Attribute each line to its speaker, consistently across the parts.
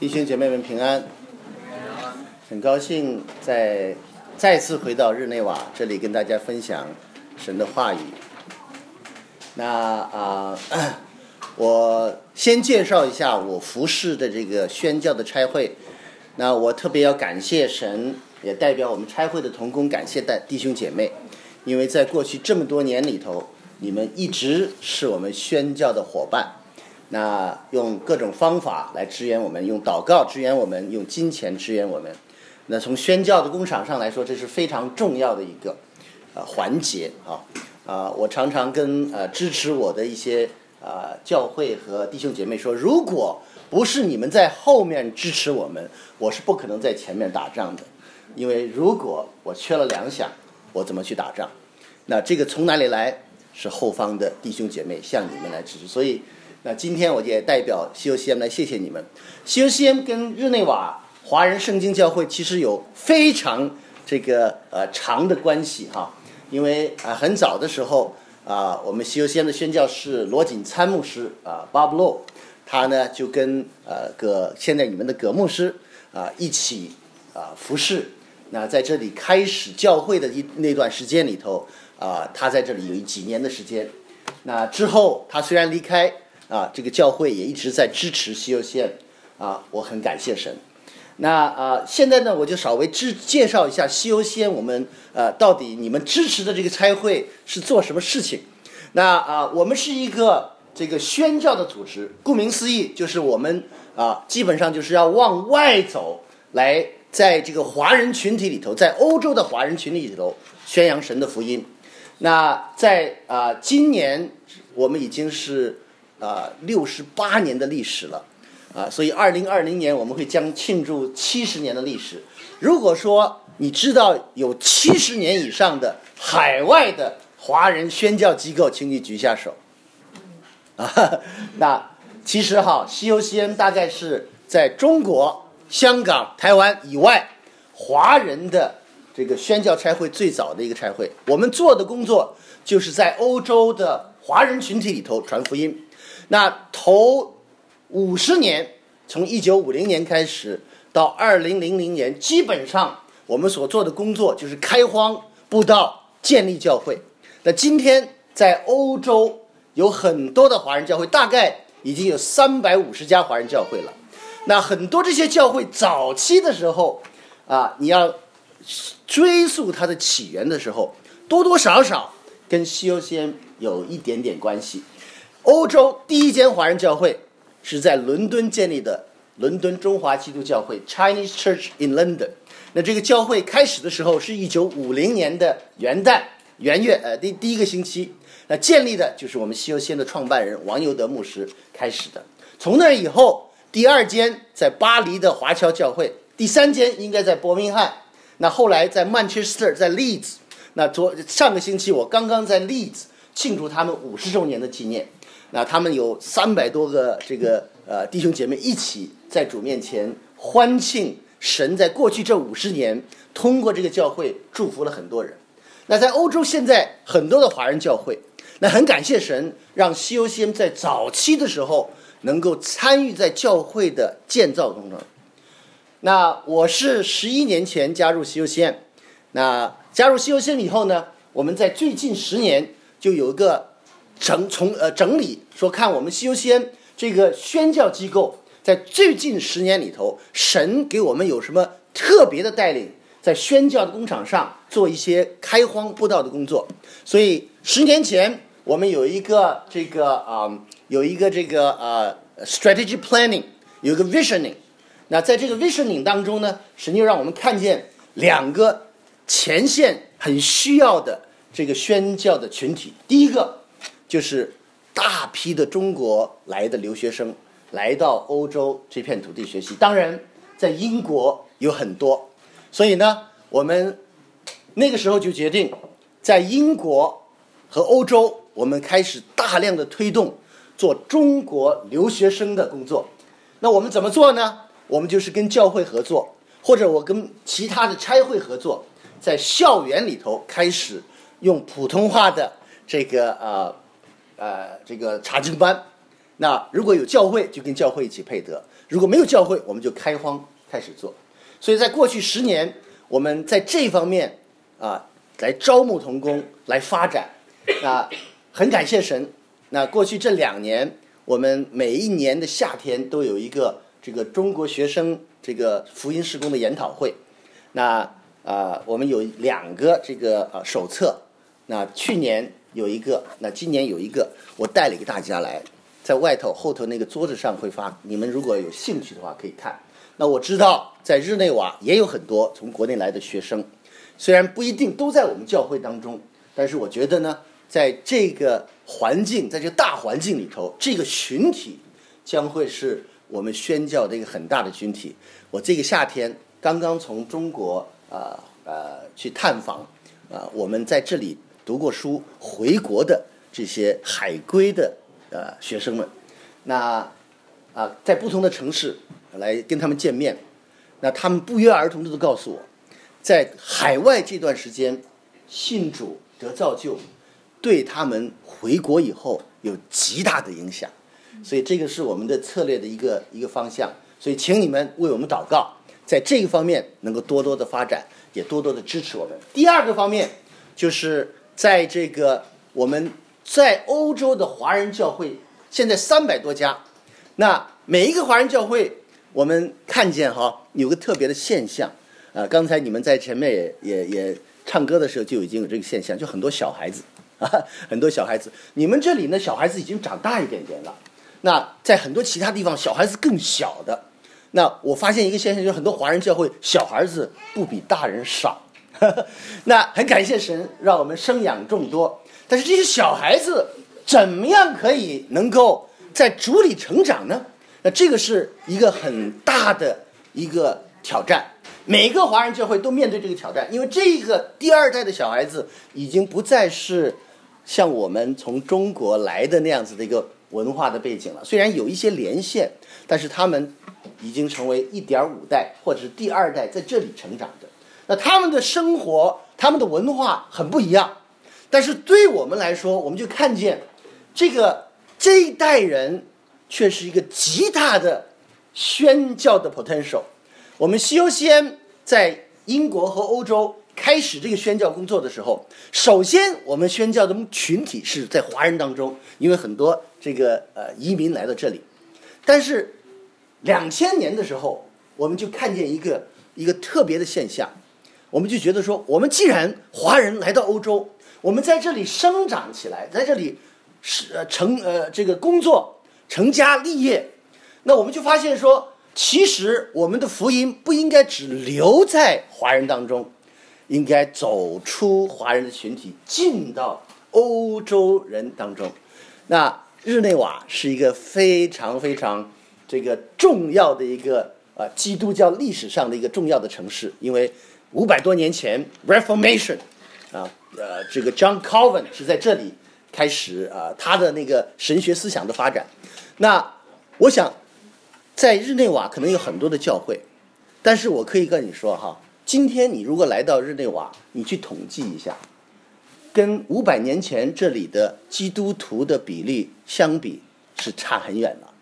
Speaker 1: 弟兄姐妹们平安，很高兴再次回到日内瓦这里跟大家分享神的话语。我先介绍一下我服侍的这个宣教的差会。那我特别要感谢神，也代表我们差会的同工感谢弟兄姐妹，因为在过去这么多年里头，你们一直是我们宣教的伙伴。那用各种方法来支援我们，用祷告支援我们，用金钱支援我们。那从宣教的工场上来说，这是非常重要的一个环节我常常跟支持我的一些教会和弟兄姐妹说，如果不是你们在后面支持我们，我是不可能在前面打仗的。因为如果我缺了粮饷，我怎么去打仗？那这个从哪里来？是后方的弟兄姐妹向你们来支持。所以那今天我也代表 COCM 来谢谢你们。COCM 跟日内瓦华人圣经教会其实有非常长的关系因为很早的时候我们 COCM 的宣教士罗锦参牧师Bob Low， 他呢就跟现在你们的葛牧师一起服侍。那在这里开始教会的那段时间里头他在这里有几年的时间。那之后他虽然离开这个教会也一直在支持 COCM 我很感谢神。那现在呢，我就稍微介绍一下 COCM 我们到底你们支持的这个差会是做什么事情。那我们是一个这个宣教的组织，顾名思义就是我们基本上就是要往外走，来在这个华人群体里头，在欧洲的华人群体里头宣扬神的福音。那在今年我们已经是68年的历史了所以2020年我们会将庆祝70年的历史。如果说你知道有70年以上的海外的华人宣教机构，请你举下手那其实COCM 大概是在中国、香港、台湾以外华人的这个宣教差会最早的一个差会。我们做的工作就是在欧洲的华人群体里头传福音。那头50年，从1950年开始到2000年，基本上我们所做的工作就是开荒布道、建立教会。那今天在欧洲有很多的华人教会，大概已经有350家华人教会了。那很多这些教会早期的时候你要追溯它的起源的时候，多多少少跟 COCM 有一点点关系。欧洲第一间华人教会是在伦敦建立的，伦敦中华基督教会 Chinese Church in London。 那这个教会开始的时候是1950年的元月第一个星期。那建立的就是我们 COCM 的创办人王尤德牧师开始的。从那以后，第二间在巴黎的华侨教会，第三间应该在伯明翰，那后来在曼彻斯特，在 Leeds。 那上个星期我刚刚在 Leeds 庆祝他们50周年的纪念。那他们有300多个弟兄姐妹一起在主面前欢庆神在过去这50年通过这个教会祝福了很多人。那在欧洲现在很多的华人教会，那很感谢神让 COCM 在早期的时候能够参与在教会的建造工程。那我是11年前加入 COCM。 那加入 COCM 以后呢，我们在最近10年就有一个整理，说看我们 COCM 这个宣教机构在最近10年里头，神给我们有什么特别的带领，在宣教的工场上做一些开荒布道的工作。所以10年前我们有一个strategy planning， 有一个 visioning。 那在这个 visioning 当中呢，神就让我们看见2个前线很需要的这个宣教的群体。第一个就是大批的中国来的留学生来到欧洲这片土地学习，当然在英国有很多。所以呢，我们那个时候就决定在英国和欧洲，我们开始大量的推动做中国留学生的工作。那我们怎么做呢？我们就是跟教会合作，或者我跟其他的差会合作，在校园里头开始用普通话的这个查经班。那如果有教会就跟教会一起配得， 如果没有教会，我们就开荒开始做。所以在过去10年，我们在这方面来招募同工，来发展。很感谢神。那过去这2年，我们每一年的夏天都有一个这个中国学生这个福音事工的研讨会。那我们有2个这个手册。那去年有一个，那今年有一个，我带了给大家来，在外头后头那个桌子上会发，你们如果有兴趣的话可以看。那我知道在日内瓦也有很多从国内来的学生，虽然不一定都在我们教会当中，但是我觉得呢，在这个环境，在这个大环境里头，这个群体将会是我们宣教的一个很大的群体。我这个夏天刚刚从中国去探访我们在这里读过书回国的这些海归的学生们。那在不同的城市来跟他们见面，那他们不约而同的都告诉我，在海外这段时间信主得造就，对他们回国以后有极大的影响。所以这个是我们的策略的一个方向。所以请你们为我们祷告，在这个方面能够多多的发展，也多多的支持我们。第二个方面就是在这个我们在欧洲的华人教会，现在300多家。那每一个华人教会，我们看见有个特别的现象刚才你们在前面也唱歌的时候就已经有这个现象，就很多小孩子很多小孩子。你们这里呢，小孩子已经长大一点点了。那在很多其他地方，小孩子更小的。那我发现一个现象，就是很多华人教会小孩子不比大人少那很感谢神让我们生养众多，但是这些小孩子怎么样可以能够在主里成长呢？那这个是一个很大的一个挑战，每个华人教会都面对这个挑战。因为这个第2代的小孩子已经不再是像我们从中国来的那样子的一个文化的背景了，虽然有一些连线，但是他们已经成为1.5代或者是第2代在这里成长的。那他们的生活，他们的文化很不一样，但是对我们来说，我们就看见这一代人却是一个极大的宣教的 potential。 我们西欧西安在英国和欧洲开始这个宣教工作的时候，首先我们宣教的群体是在华人当中，因为很多这个移民来到这里。但是2000年的时候，我们就看见一个特别的现象，我们就觉得说，我们既然华人来到欧洲，我们在这里生长起来，在这里这个工作成家立业，那我们就发现说，其实我们的福音不应该只留在华人当中，应该走出华人的群体，进到欧洲人当中。那日内瓦是一个非常非常这个重要的一个基督教历史上的一个重要的城市，因为500多年前 Reformation 这个 John Calvin 是在这里开始他的那个神学思想的发展。那我想在日内瓦可能有很多的教会，但是我可以跟你说今天你如果来到日内瓦，你去统计一下，跟500年前这里的基督徒的比例相比是差很远了，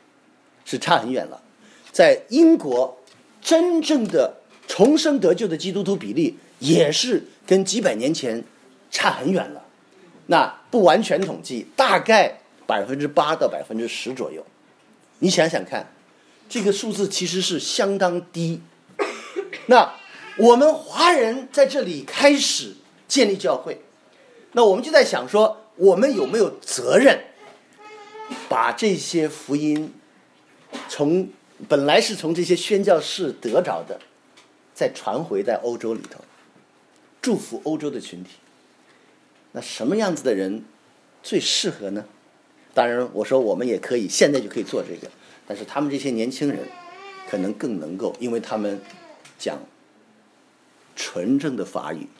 Speaker 1: 在英国真正的重生得救的基督徒比例也是跟几百年前差很远了。那不完全统计，大概8%到10%左右。你想想看，这个数字其实是相当低。那我们华人在这里开始建立教会，那我们就在想说，我们有没有责任把这些福音本来是从这些宣教士得着的，再传回在欧洲里头，祝福欧洲的群体。那什么样子的人最适合呢？当然我说我们也可以现在就可以做这个，但是他们这些年轻人可能更能够，因为他们讲纯正的法语。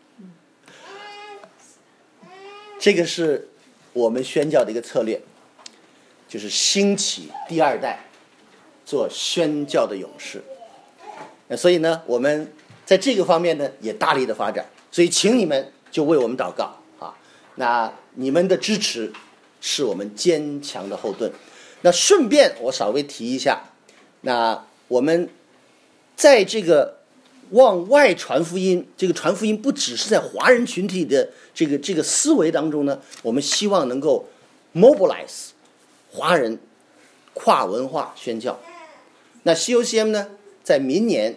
Speaker 1: 这个是我们宣教的一个策略，就是兴起第2代做宣教的勇士。所以呢，我们在这个方面呢也大力的发展，所以请你们就为我们祷告那你们的支持是我们坚强的后盾。那顺便我稍微提一下， 那我们在这个往外传福音，这个传福音不只是在华人群体的这个思维当中呢，我们希望能够 mobilize 华人跨文化宣教。那 COCM 呢，在明年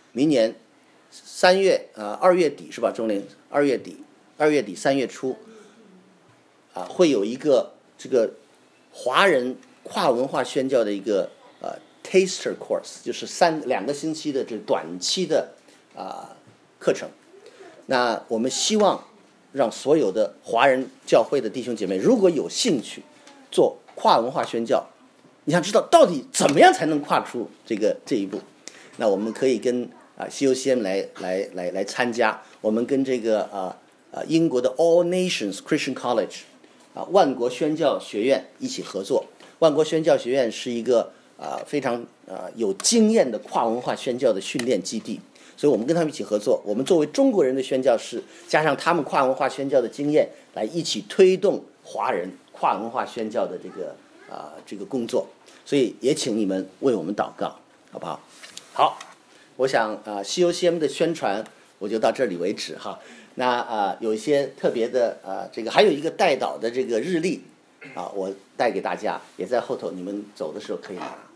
Speaker 1: 3月2月底是吧？中年2月底3月初会有一个这个华人跨文化宣教的一个taster course， 就是2个星期的这短期的课程。那我们希望让所有的华人教会的弟兄姐妹，如果有兴趣做跨文化宣教，你想知道到底怎么样才能跨出这一步，那我们可以跟COCM 来参加。我们跟这个英国的 All Nations Christian College 万国宣教学院一起合作。万国宣教学院是一个非常有经验的跨文化宣教的训练基地，所以我们跟他们一起合作。我们作为中国人的宣教士，加上他们跨文化宣教的经验，来一起推动华人跨文化宣教的这个工作。所以也请你们为我们祷告，好不好？好，我想COCM 的宣传我就到这里为止哈。那有一些特别的还有一个代祷的这个日历我带给大家，也在后头，你们走的时候可以拿。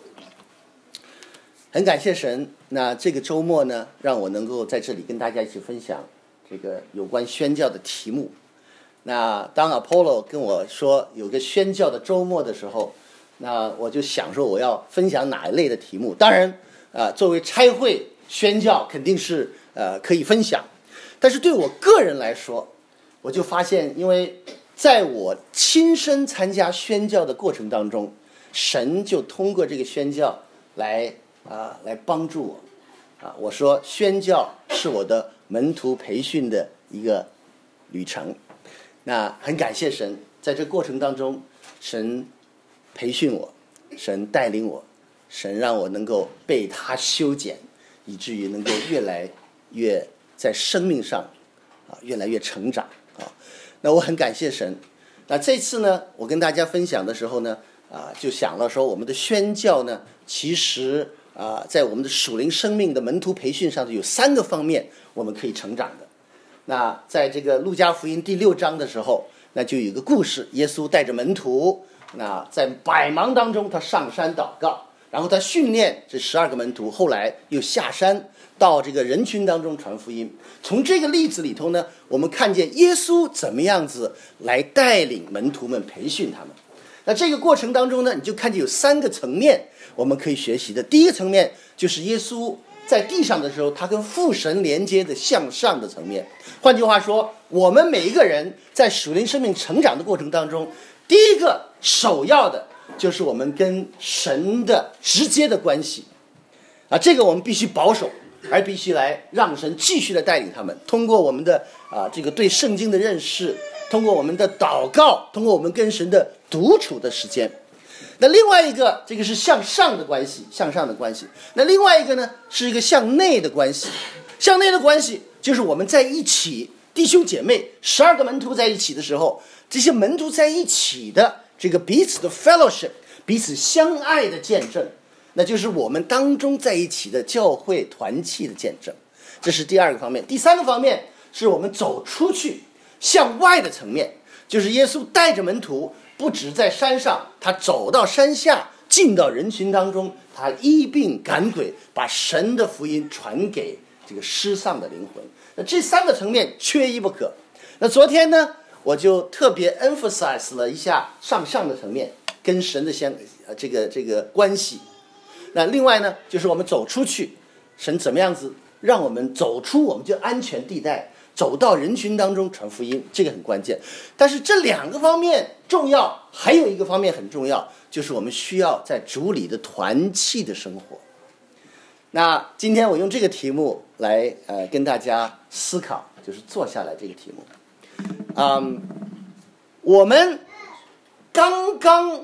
Speaker 1: 很感谢神，那这个周末呢，让我能够在这里跟大家一起分享这个有关宣教的题目。那当 Apollo 跟我说有个宣教的周末的时候，那我就想说我要分享哪一类的题目。当然作为差会宣教肯定是可以分享，但是对我个人来说，我就发现，因为在我亲身参加宣教的过程当中，神就通过这个宣教来帮助我我说宣教是我的门徒培训的一个旅程。那很感谢神，在这过程当中，神培训我，神带领我，神让我能够被他修剪，以至于能够越来越在生命上越来越成长那我很感谢神。那这次呢，我跟大家分享的时候呢就想了说，我们的宣教呢，其实在我们的属灵生命的门徒培训上有3个方面我们可以成长的。那在这个路加福音第6章的时候，那就有一个故事，耶稣带着门徒，那在百忙当中他上山祷告，然后他训练这12个门徒，后来又下山到这个人群当中传福音。从这个例子里头呢，我们看见耶稣怎么样子来带领门徒们，培训他们。那这个过程当中呢，你就看见有3个层面我们可以学习的。第一个层面就是耶稣在地上的时候，他跟父神连接的向上的层面。换句话说，我们每一个人在属灵生命成长的过程当中，第一个首要的就是我们跟神的直接的关系这个我们必须保守，而必须来让神继续的带领他们，通过我们的这个对圣经的认识，通过我们的祷告，通过我们跟神的独处的时间。那另外一个，这个是向上的关系，向上的关系。那另外一个呢，是一个向内的关系。向内的关系就是我们在一起，弟兄姐妹12个门徒在一起的时候，这些门徒在一起的这个彼此的 fellowship， 彼此相爱的见证，那就是我们当中在一起的教会团契的见证。这是第2个方面。第3个方面是我们走出去向外的层面，就是耶稣带着门徒，不止在山上，他走到山下，进到人群当中，他医病赶鬼，把神的福音传给这个失丧的灵魂。那这3个层面缺一不可。那昨天呢，我就特别 emphasize 了一下上的层面跟神的这个关系。那另外呢，就是我们走出去，神怎么样子让我们走出我们就安全地带，走到人群当中传福音，这个很关键。但是这2个方面重要，还有一个方面很重要，就是我们需要在主里的团契的生活。那今天我用这个题目来跟大家思考，就是坐下来这个题目。我们刚刚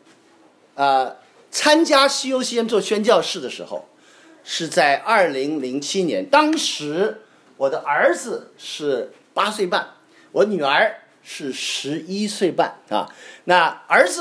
Speaker 1: 参加 COCM 做宣教士的时候，是在2007年，当时我的儿子是8岁半，我女儿是11岁半那儿子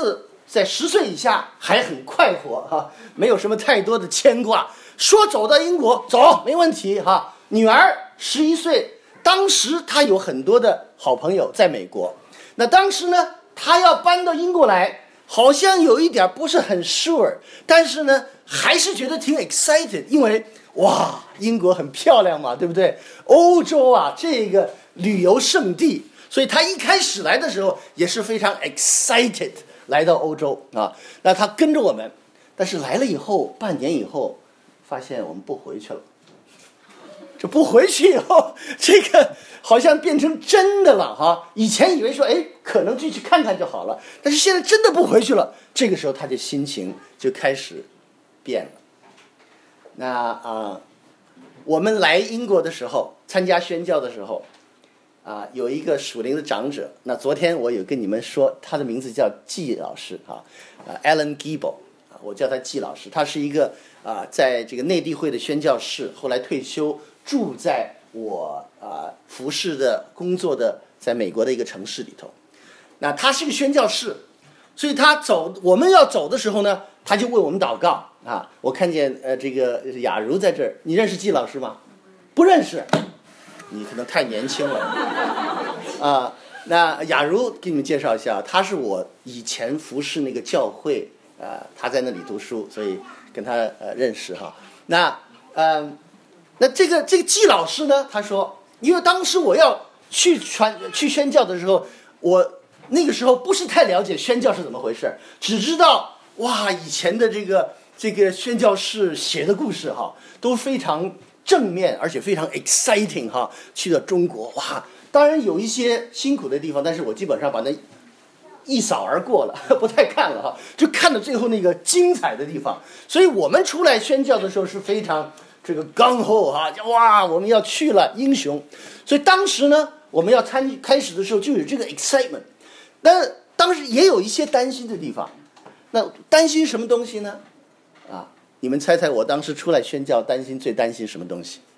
Speaker 1: 在10岁以下还很快活哈，没有什么太多的牵挂，说走到英国走没问题哈。女儿11岁，当时她有很多的好朋友在美国，那当时呢，她要搬到英国来，好像有一点不是很 sure， 但是呢，还是觉得挺 excited， 因为哇，英国很漂亮嘛，对不对？欧洲啊，这个旅游胜地，所以她一开始来的时候也是非常 excited。来到欧洲啊，那他跟着我们，但是来了以后，半年以后，发现我们不回去了。这不回去以后，这个好像变成真的了哈。以前以为说，哎，可能就去看看就好了，但是现在真的不回去了。这个时候，他的心情就开始变了。那我们来英国的时候，参加宣教的时候。有一个属灵的长者，那昨天我有跟你们说，他的名字叫季老师Alan Giebel， 我叫他季老师，他是一个在这个内地会的宣教士，后来退休，住在我服侍的工作的在美国的一个城市里头。那他是个宣教士，所以我们要走的时候呢，他就为我们祷告我看见这个雅茹在这儿，你认识季老师吗？不认识。你可能太年轻了那雅茹给你们介绍一下，她是我以前服侍那个教会她在那里读书，所以跟她认识哈。那这个季老师呢，他说，因为当时我要去宣教的时候，我那个时候不是太了解宣教是怎么回事，只知道哇，以前的这个宣教士写的故事都非常正面，而且非常 exciting 去到中国哇，当然有一些辛苦的地方，但是我基本上把那一扫而过了，不太看了就看到最后那个精彩的地方。所以我们出来宣教的时候是非常这个刚厚哇，我们要去了，英雄。所以当时呢，我们要开始的时候就有这个 excitement， 但当时也有一些担心的地方。那担心什么东西呢？你们猜猜我当时出来宣教最担心什么东西？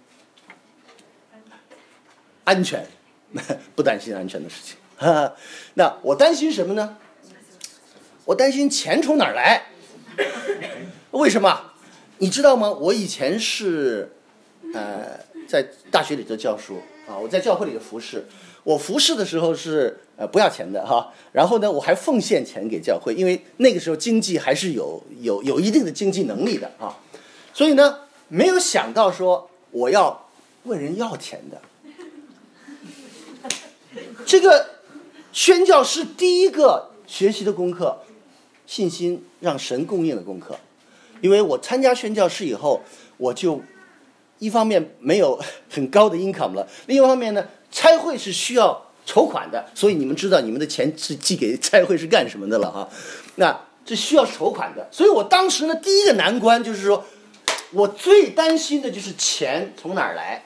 Speaker 1: 安全，不担心安全的事情。那我担心什么呢？我担心钱从哪儿来？为什么？你知道吗？我以前是在大学里头教书我在教会里的服侍。我服侍的时候是不要钱的然后呢，我还奉献钱给教会，因为那个时候经济还是有一定的经济能力的所以呢，没有想到说我要问人要钱的。这个宣教是第一个学习的功课，信心让神供应的功课。因为我参加宣教士以后，我就一方面没有很高的 income 了，另一方面呢，差会是需要筹款的，所以你们知道你们的钱是寄给差会是干什么的了那这需要筹款的，所以我当时呢，第一个难关就是说，我最担心的就是钱从哪儿来。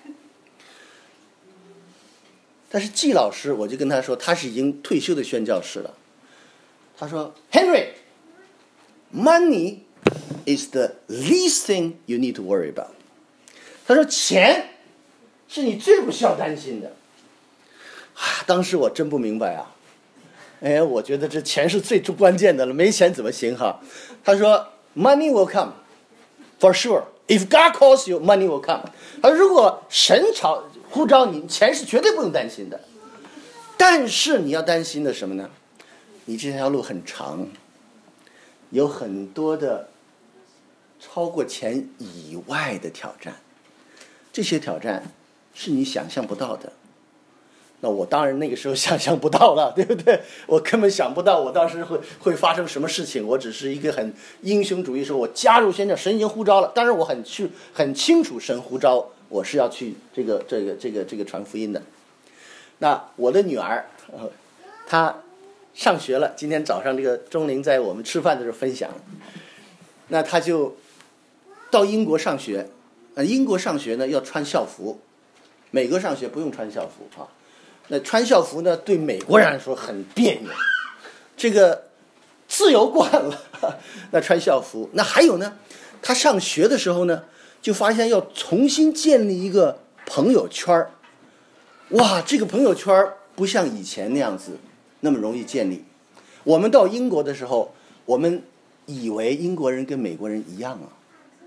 Speaker 1: 但是季老师，我就跟他说，他是已经退休的宣教士了。他说 ，Henry， money is the least thing you need to worry about。他说钱是你最不需要担心的。当时我真不明白我觉得这钱是最关键的了，没钱怎么行他说 money will come for sure if God calls you money will come。 他说如果神呼召你，钱是绝对不用担心的。但是你要担心的什么呢？你这条路很长，有很多的超过钱以外的挑战，这些挑战是你想象不到的。那我当然那个时候想象不到了，对不对？我根本想不到我当时会发生什么事情。我只是一个很英雄主义，说我加入宣教，神已经呼召了。当然我很清楚神呼召我是要去这个传福音的。那我的女儿她上学了，今天早上这个钟玲在我们吃饭的时候分享，那她就到英国上学。英国上学呢要穿校服，美国上学不用穿校服那穿校服呢，对美国人来说很别扭，这个自由惯了那穿校服。那还有呢，他上学的时候呢，就发现要重新建立一个朋友圈。哇，这个朋友圈不像以前那样子那么容易建立。我们到英国的时候， 我们以为英国人跟美国人一样啊，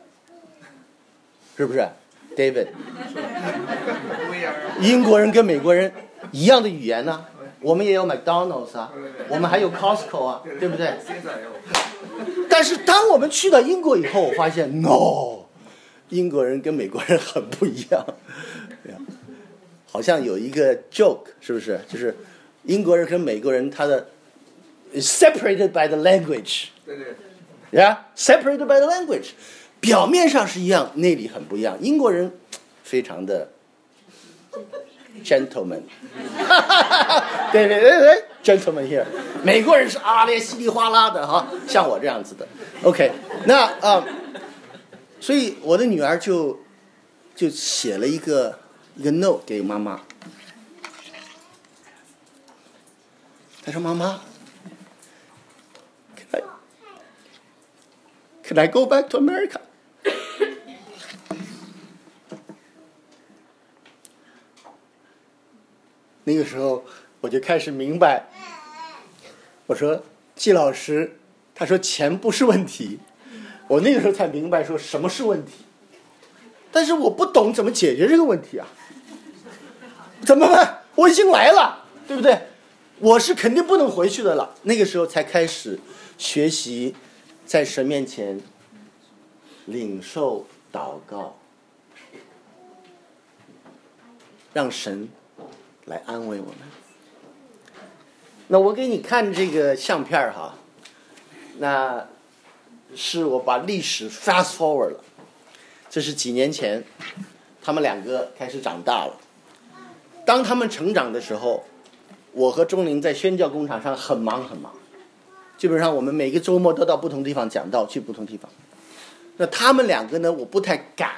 Speaker 1: 是不是 ，David？ 英国人跟美国人一样的语言呢、我们也有 McDonald's 啊，我们还有 Costco 啊，对不对？但是当我们去到英国以后，我发现 no， 英国人跟美国人很不一样。好像有一个 joke， 是不是？就是英国人跟美国人他的 separated by the language，
Speaker 2: 对对
Speaker 1: ，separated by the language， 表面上是一样，内里很不一样。英国人非常的 gentleman， 对 gentleman here， 美国人是咧稀里哗啦的哈，像我这样子的。OK， 那所以我的女儿就写了一个 note 给妈妈，她说：“妈妈 ，Can I go back to America？” 那个时候我就开始明白，我说季老师，他说钱不是问题，我那个时候才明白说什么是问题，但是我不懂怎么解决这个问题啊。怎么办？我已经来了，对不对？我是肯定不能回去的了。那个时候才开始学习在神面前领受祷告，让神来安慰我们。那我给你看这个相片哈，那是我把历史 fast forward 了，这是几年前他们两个开始长大了。当他们成长的时候，我和钟灵在宣教工厂上很忙，基本上我们每个周末都到不同地方讲道，去不同地方。那他们两个呢，我不太敢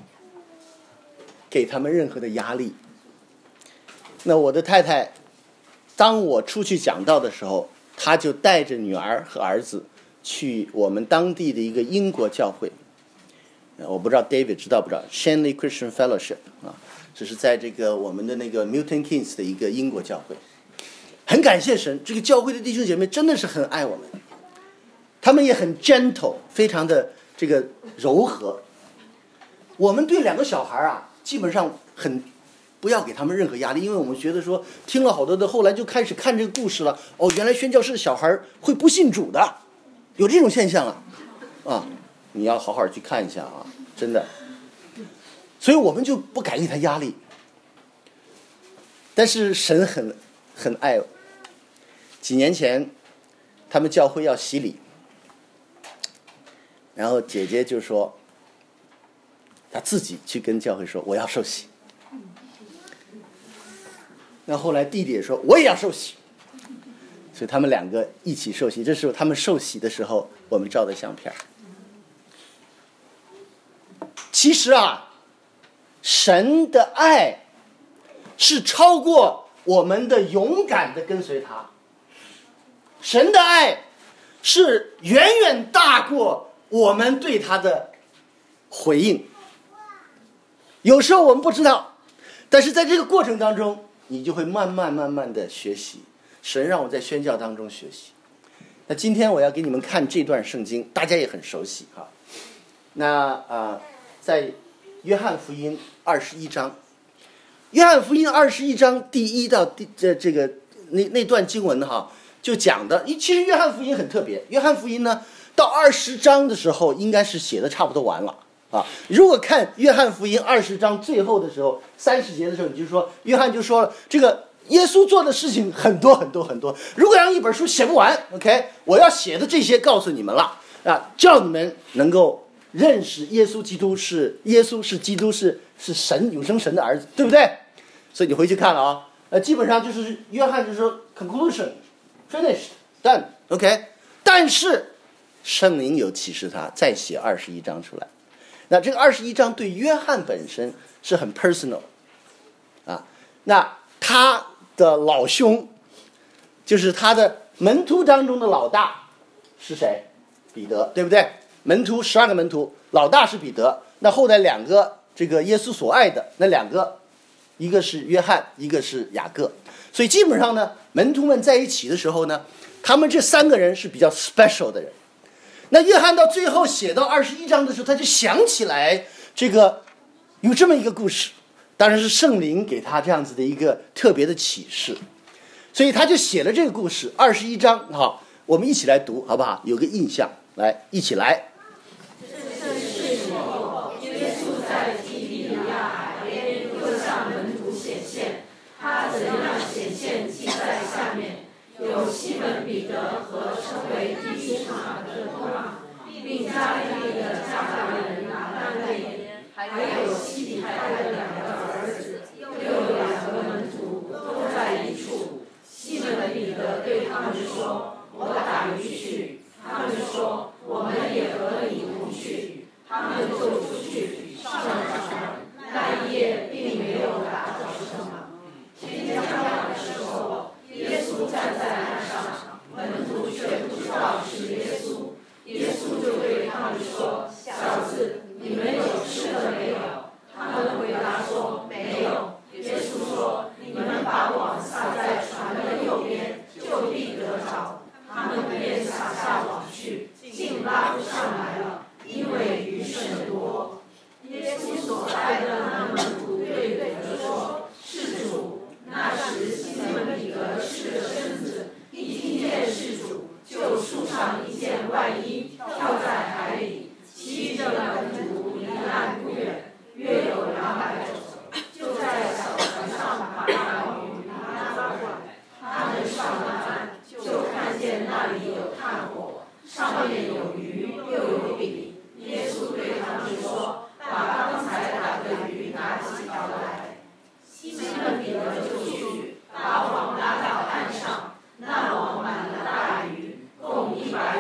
Speaker 1: 给他们任何的压力。那我的太太，当我出去讲道的时候，她就带着女儿和儿子去我们当地的一个英国教会。我不知道 David 知道不知道 Shanley Christian Fellowship 啊，这是在这个我们的那个 Milton Keynes 的一个英国教会。很感谢神，这个教会的弟兄姐妹真的是很爱我们，他们也很 gentle， 非常的这个柔和。我们对两个小孩啊，基本上不要给他们任何压力，因为我们觉得说听了好多的，后来就开始看这个故事了。哦，原来宣教士的小孩会不信主的，有这种现象啊，你要好好去看一下啊，真的。所以我们就不敢给他压力，但是神很爱我。几年前他们教会要洗礼，然后姐姐就说她自己去跟教会说我要受洗。那后来弟弟也说我也要受洗，所以他们两个一起受洗。这时候他们受洗的时候，我们照的相片。其实啊，神的爱是超过我们的勇敢的跟随他，神的爱是远远大过我们对他的回应。有时候我们不知道，但是在这个过程当中，你就会慢慢的学习。神让我在宣教当中学习。那今天我要给你们看这段圣经，大家也很熟悉哈。那在约翰福音21章，约翰福音21章第1到这个那段经文哈，就讲的，其实约翰福音很特别。约翰福音呢，到20章的时候，应该是写的差不多完了啊。如果看约翰福音20章最后的时候，30节的时候，你就说约翰就说了，这个耶稣做的事情很多。如果让一本书写不完 ，OK， 我要写的这些告诉你们了啊，叫你们能够认识耶稣基督是基督是神永生神的儿子，对不对？所以你回去看了啊，基本上就是约翰就说 conclusion finished done OK， 但是圣灵有启示他再写21章出来。那这个21章对约翰本身是很 personal 啊。那他的老兄就是他的门徒当中的老大是谁？彼得，对不对？门徒12个门徒，老大是彼得。那后来两个这个耶稣所爱的那两个，一个是约翰，一个是雅各。所以基本上呢，门徒们在一起的时候呢， 他们这3个人是比较 special 的人。那约翰到最后写到21章的时候，他就想起来这个有这么一个故事，当然是圣灵给他这样子的一个特别的启示，所以他就写了这个故事21章。好，我们一起来读好不好？有个印象，来一起来。
Speaker 2: 这是以后，耶稣在提比利亚海边又向门徒显现，他怎样显现记在下面。有西门彼得和称为弟兄马的多马，并加利利的加大人拿但业，还有西比泰的2个儿子，又有2个门徒都在一处。西门彼得对他们说：“我打鱼去。”他们说：“我们也和你同去。”他们就出去上了船，那一夜并没有打着什么。天将亮的时候，耶稣站在岸上，门徒却不知道是耶稣。耶稣就对他们说：“小子，你们有吃的没有？”他们回答说：“没有。”耶稣说：“你们把网撒在船的右边，就必得着。”他们便撒下网去，竟拉不上来了，因为鱼甚多。耶稣所爱的那门徒对彼得说：“是主。”那时西门彼得赤着身子，一听见是主，就束上一件外衣，跳在海里。其余的门徒离岸不远，约有200肘，就在小船上把那鱼拉过来。他们上了岸，就看见那里有炭火，上面有鱼，又有饼。耶稣对他们说：“把刚才打的鱼拿几条来。”西门彼得就去，把网拉到岸上，那网满了大鱼，共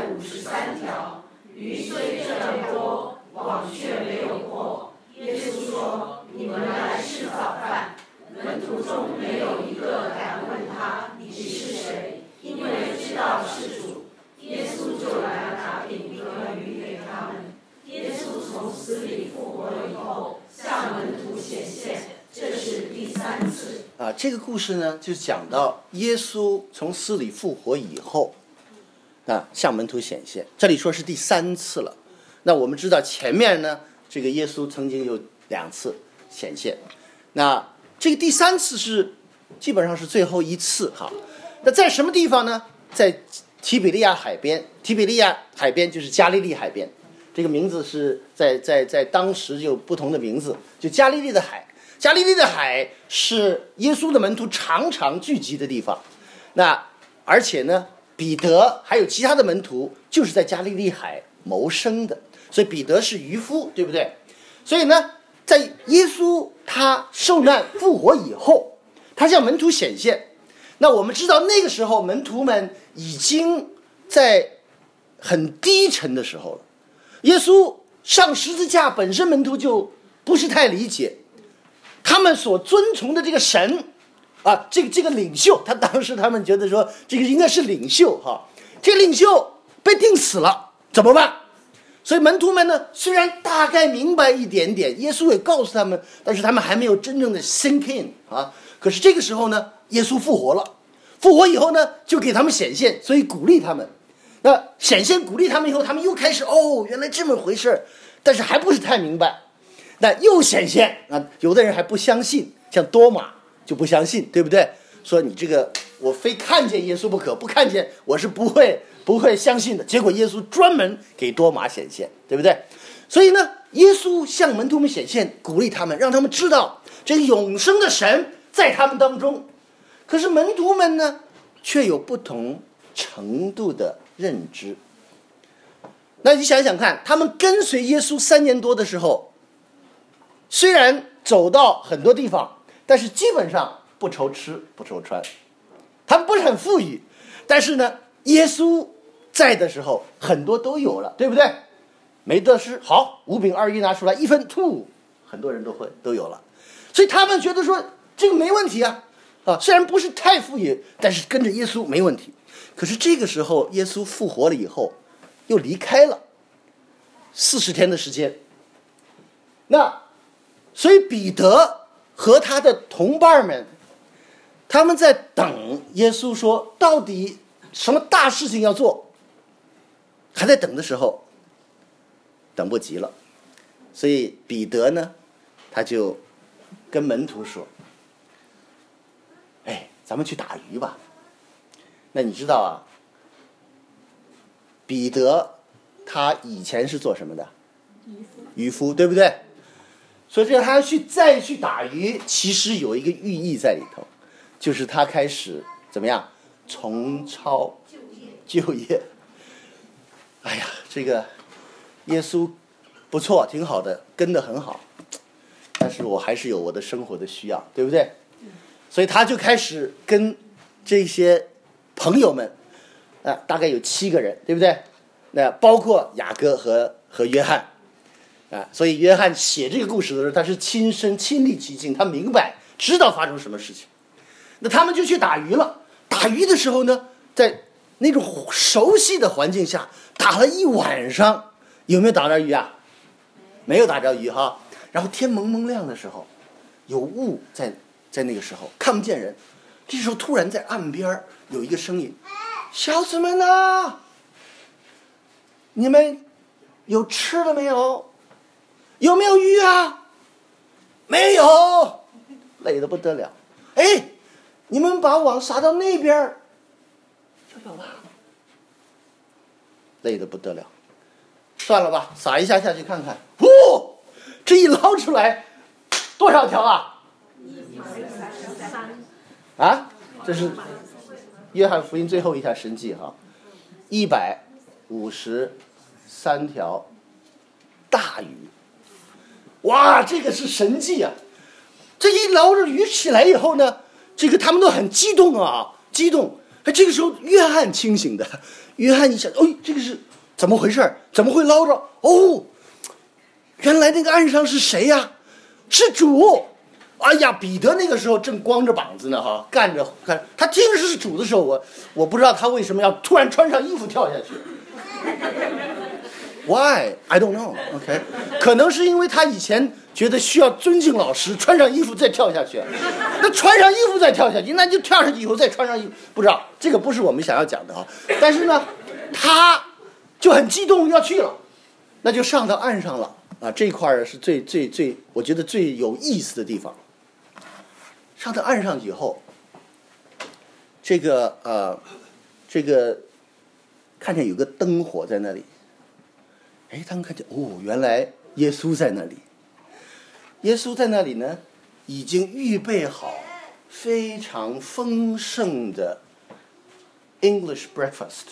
Speaker 2: 153条。鱼虽这样多，网却没有破。耶稣说：“你们来吃早饭。”门徒中没有一个敢问他：“你是谁？”因为知道是主。耶稣就来拿饼和鱼给他们。耶稣从死里复活了以后，向门徒显现，这是第3次。
Speaker 1: 这个故事呢，就讲到耶稣从死里复活以后，向门徒显现。这里说是第3次了。那我们知道前面呢，这个耶稣曾经有2次显现。那这个第3次是基本上是最后一次哈。那在什么地方呢？在提比利亚海边。提比利亚海边就是加利利海边，这个名字是在当时有不同的名字，就加利利的海。加利利的海是耶稣的门徒常常聚集的地方。那而且呢，彼得还有其他的门徒就是在加利利海谋生的，所以彼得是渔夫，对不对？所以呢，在耶稣他受难复活以后，他向门徒显现。那我们知道那个时候门徒们已经在很低沉的时候了。耶稣上十字架本身门徒就不是太理解，他们所遵从的这个神这个领袖，当时他们觉得说这个应该是领袖哈，这个领袖被钉死了怎么办？所以门徒们呢，虽然大概明白一点点，耶稣也告诉他们，但是他们还没有真正的 sink in 可是这个时候呢，耶稣复活了，复活以后呢，就给他们显现，所以鼓励他们。那显现鼓励他们以后，他们又开始原来这么回事，但是还不是太明白。那又显现有的人还不相信，像多马就不相信，对不对？说你这个我非看见耶稣不可，不看见我是不会相信的。结果耶稣专门给多马显现，对不对？所以呢，耶稣向门徒们显现，鼓励他们，让他们知道这个永生的神在他们当中。可是门徒们呢，却有不同程度的认知。那你想想看，他们跟随耶稣3年多的时候，虽然走到很多地方，但是基本上不愁吃不愁穿，他们不是很富裕，但是呢，耶稣在的时候很多都有了，对不对？没得吃，好，5饼2鱼拿出来1分，很多人都有了，所以他们觉得说这个没问题虽然不是太富裕，但是跟着耶稣没问题。可是这个时候耶稣复活了以后又离开了40天的时间，那所以彼得和他的同伴们，他们在等耶稣说到底什么大事情要做，还在等的时候，等不及了。所以彼得呢，他就跟门徒说：“哎，咱们去打鱼吧。”那你知道啊，彼得他以前是做什么的？渔夫，对不对？所以这他再去打鱼，其实有一个寓意在里头，就是他开始怎么样重操旧业。哎呀，这个耶稣不错，挺好的，跟得很好，但是我还是有我的生活的需要，对不对？所以他就开始跟这些朋友们，大概有7个人，对不对？那包括雅各和约翰，所以约翰写这个故事的时候，他是亲历其境，他明白知道发生什么事情。那他们就去打鱼了。打鱼的时候呢，在那种熟悉的环境下打了一晚上，有没有打着鱼啊？没有打着鱼哈。然后天蒙蒙亮的时候，有雾在那个时候看不见人。这时候突然在岸边有一个声音：“小子们啊，你们有吃的没有？有没有鱼啊？没有，累得不得了。哎，你们把网撒到那边就有了。累得不得了，算了吧，撒一下下去看看。这一捞出来多少条啊？这是约翰福音最后一条神迹哈，153条大鱼。哇，这个是神迹啊！这一捞着鱼起来以后呢，这个他们都很激动啊，激动。这个时候约翰清醒的，约翰一想，这个是怎么回事？怎么会捞着？原来那个岸上是谁呀？是主。哎呀，彼得那个时候正光着膀子呢哈，干，他听是主的时候，我不知道他为什么要突然穿上衣服跳下去。Why? I don't know. OK， 可能是因为他以前觉得需要尊敬老师，穿上衣服再跳下去。那穿上衣服再跳下去，那就跳上去以后再穿上衣服，不知道这个不是我们想要讲的啊。但是呢，他就很激动要去了，那就上到岸上了啊。这一块是最我觉得最有意思的地方。上到岸上以后，这个看见有个灯火在那里。他们看见原来耶稣在那里。耶稣在那里呢，已经预备好非常丰盛的 English breakfast。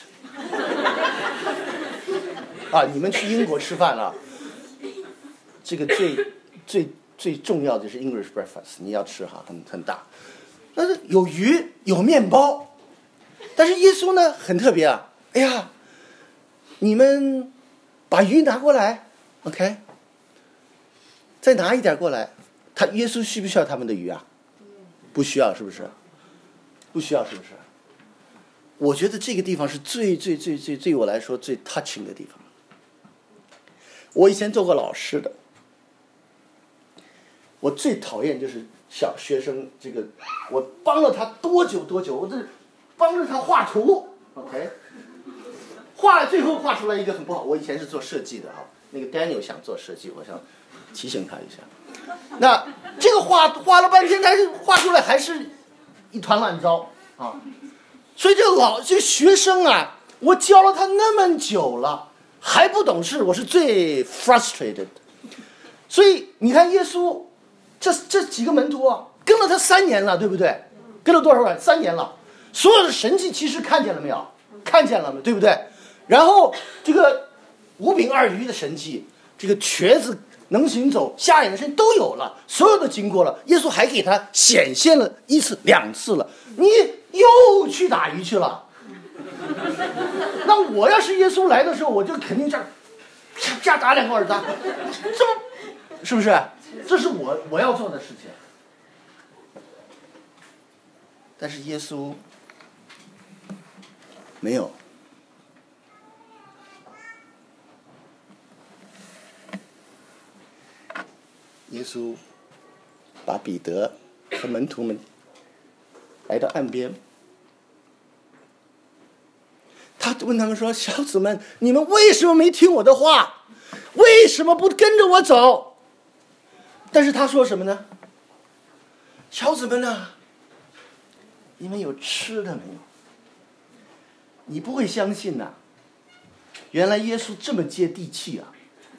Speaker 1: 你们去英国吃饭了，这个最重要的是 English breakfast， 你要吃哈，很大。但是有鱼有面包，但是耶稣呢很特别啊。你们把鱼拿过来 ，OK， 再拿一点过来。耶稣需不需要他们的鱼啊？不需要，是不是？不需要，是不是？我觉得这个地方是最对我来说最 touching 的地方。我以前做过老师的，我最讨厌就是小学生这个，我帮了他多久，我这帮着他画图 ，OK。最后画出来一个很不好。我以前是做设计的哈，那个 Daniel 想做设计，我想提醒他一下。那这个画了半天，但是画出来还是一团乱糟啊。所以这个学生啊，我教了他那么久了，还不懂事，我是最 frustrated 的。所以你看耶稣这几个门徒啊，跟了他3年了，对不对？跟了多少年？3年了。所有的神迹其实看见了没有？看见了没？对不对？然后这个5饼2鱼的神迹，这个瘸子能行走，瞎眼的神都有了，所有的经过了，耶稣还给他显现了1次2次了，你又去打鱼去了。那我要是耶稣来的时候，我就肯定这样打2个耳搭，是不是？这是我要做的事情。但是耶稣没有。耶稣把彼得和门徒们来到岸边， 他问他们说：“小子们，你们为什么没听我的话？为什么不跟着我走？”但是他说什么呢？小子们啊，你们有吃的没有？你不会相信呐，原来耶稣这么接地气啊！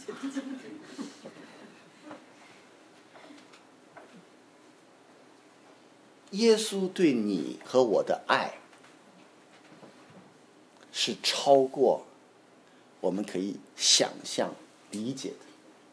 Speaker 1: 耶稣对你和我的爱是超过我们可以想象理解的。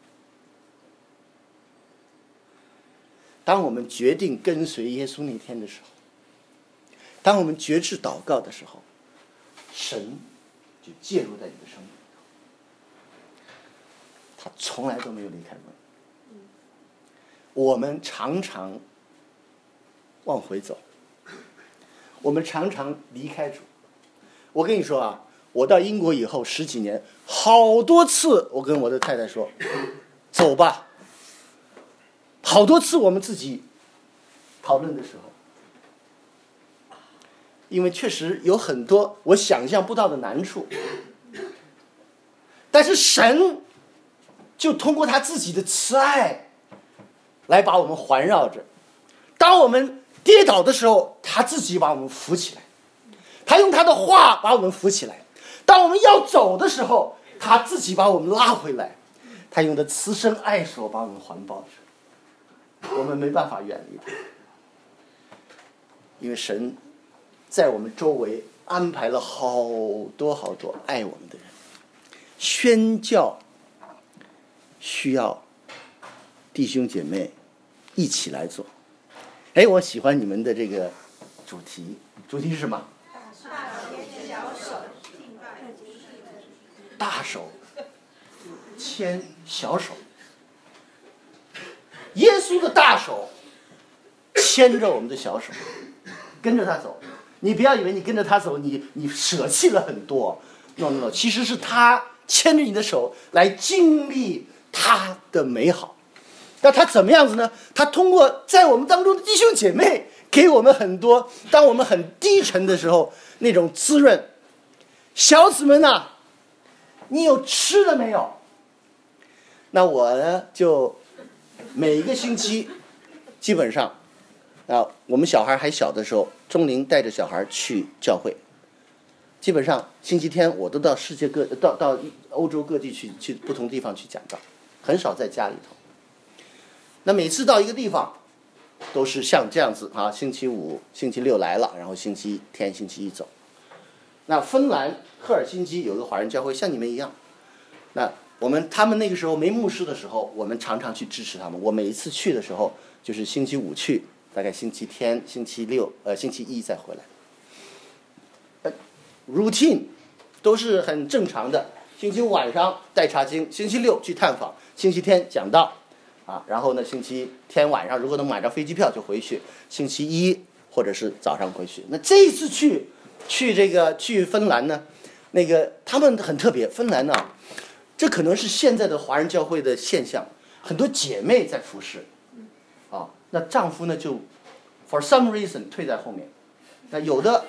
Speaker 1: 当我们决定跟随耶稣那天的时候，当我们决志祷告的时候，神就介入在你的生命里头，他从来都没有离开我们。我们常常往回走，我们常常离开主。我跟你说啊，我到英国以后10几年，好多次我跟我的太太说走吧，好多次我们自己讨论的时候，因为确实有很多我想象不到的难处，但是神就通过他自己的慈爱来把我们环绕着。当我们跌倒的时候，他自己把我们扶起来，他用他的话把我们扶起来。当我们要走的时候，他自己把我们拉回来，他用的慈生爱手把我们环抱着。我们没办法远离他，因为神在我们周围安排了好多好多爱我们的人。宣教需要弟兄姐妹一起来做。哎，我喜欢你们的这个主题，主题是什么？大手牵小手。耶稣的大手牵着我们的小手，跟着他走。你不要以为你跟着他走，你舍弃了很多。No， 其实是他牵着你的手来经历他的美好。那他怎么样子呢？他通过在我们当中的弟兄姐妹给我们很多，当我们很低沉的时候那种滋润。小子们啊，你有吃的没有？那我呢就每一个星期基本上我们小孩还小的时候，钟灵带着小孩去教会，基本上星期天我都到世界到欧洲各地去不同地方去讲道，很少在家里头。那每次到一个地方都是像这样子啊，星期五星期六来了，然后星期天星期一走。那芬兰赫尔辛基有个华人教会，像你们一样。那他们那个时候没牧师的时候，我们常常去支持他们。我每一次去的时候就是星期五去，大概星期天星期一再回来。routine 都是很正常的。星期五晚上带查经，星期六去探访，星期天讲道然后呢星期天晚上如果能买着飞机票就回去，星期一或者是早上回去。那这一次去芬兰呢，那个他们很特别。芬兰呢，这可能是现在的华人教会的现象，很多姐妹在服侍那丈夫呢就 for some reason 退在后面。那有的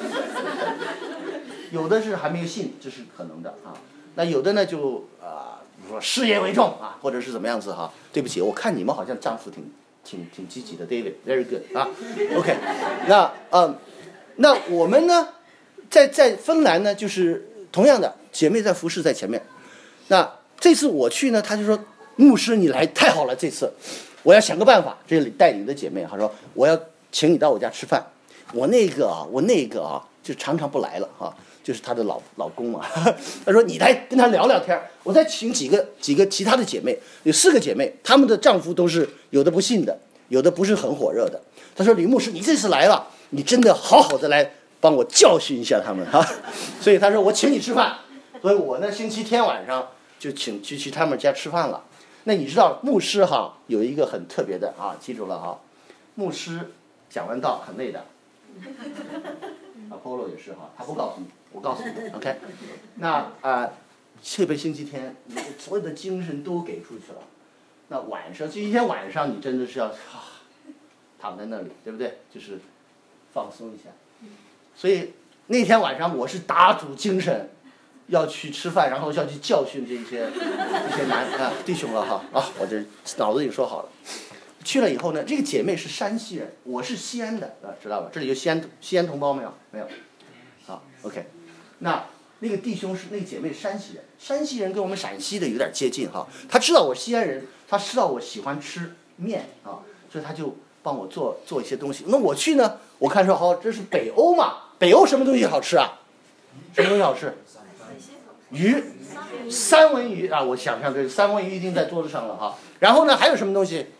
Speaker 1: 是还没有信，这是可能的那有的呢就比如说事业为重或者是怎么样子对不起，我看你们好像丈夫挺积极的 ，David very good OK 那我们呢在芬兰呢就是同样的，姐妹在服侍在前面。那这次我去呢，他就说牧师你来太好了，这次我要想个办法。这里带领的姐妹她说我要请你到我家吃饭。我那个就常常不来了就是她的老公他说你来跟他聊聊天，我再请几个其他的姐妹，有4个姐妹，她们的丈夫都是有的不信的，有的不是很火热的。他说吕牧师你这次来了，你真的好好的来帮我教训一下他们所以他说我请你吃饭。所以我呢星期天晚上就去他们家吃饭了。那你知道牧师有一个很特别的记住了牧师讲完道很累的Apollo 也是他不告诉你，我告诉你 OK 那这个星期天你所有的精神都给出去了。那星期天晚上你真的是要躺在那里，对不对？就是放松一下。所以那天晚上我是打足精神要去吃饭，然后要去教训这些弟兄了哈啊！我这脑子里说好了。去了以后呢，这个姐妹是山西人，我是西安的知道吧？这里有西安同胞没有？没有。好 ，OK。那个弟兄那个姐妹是山西人，山西人跟我们陕西的有点接近哈。他知道我西安人，他知道我喜欢吃面啊，所以他就帮我做一些东西。那我去呢，我看说好，这是北欧嘛，北欧什么东西好吃啊？什么东西好吃？鱼，三文鱼啊！我想象这三文鱼一定在桌子上了哈。然后呢，还有什么东西？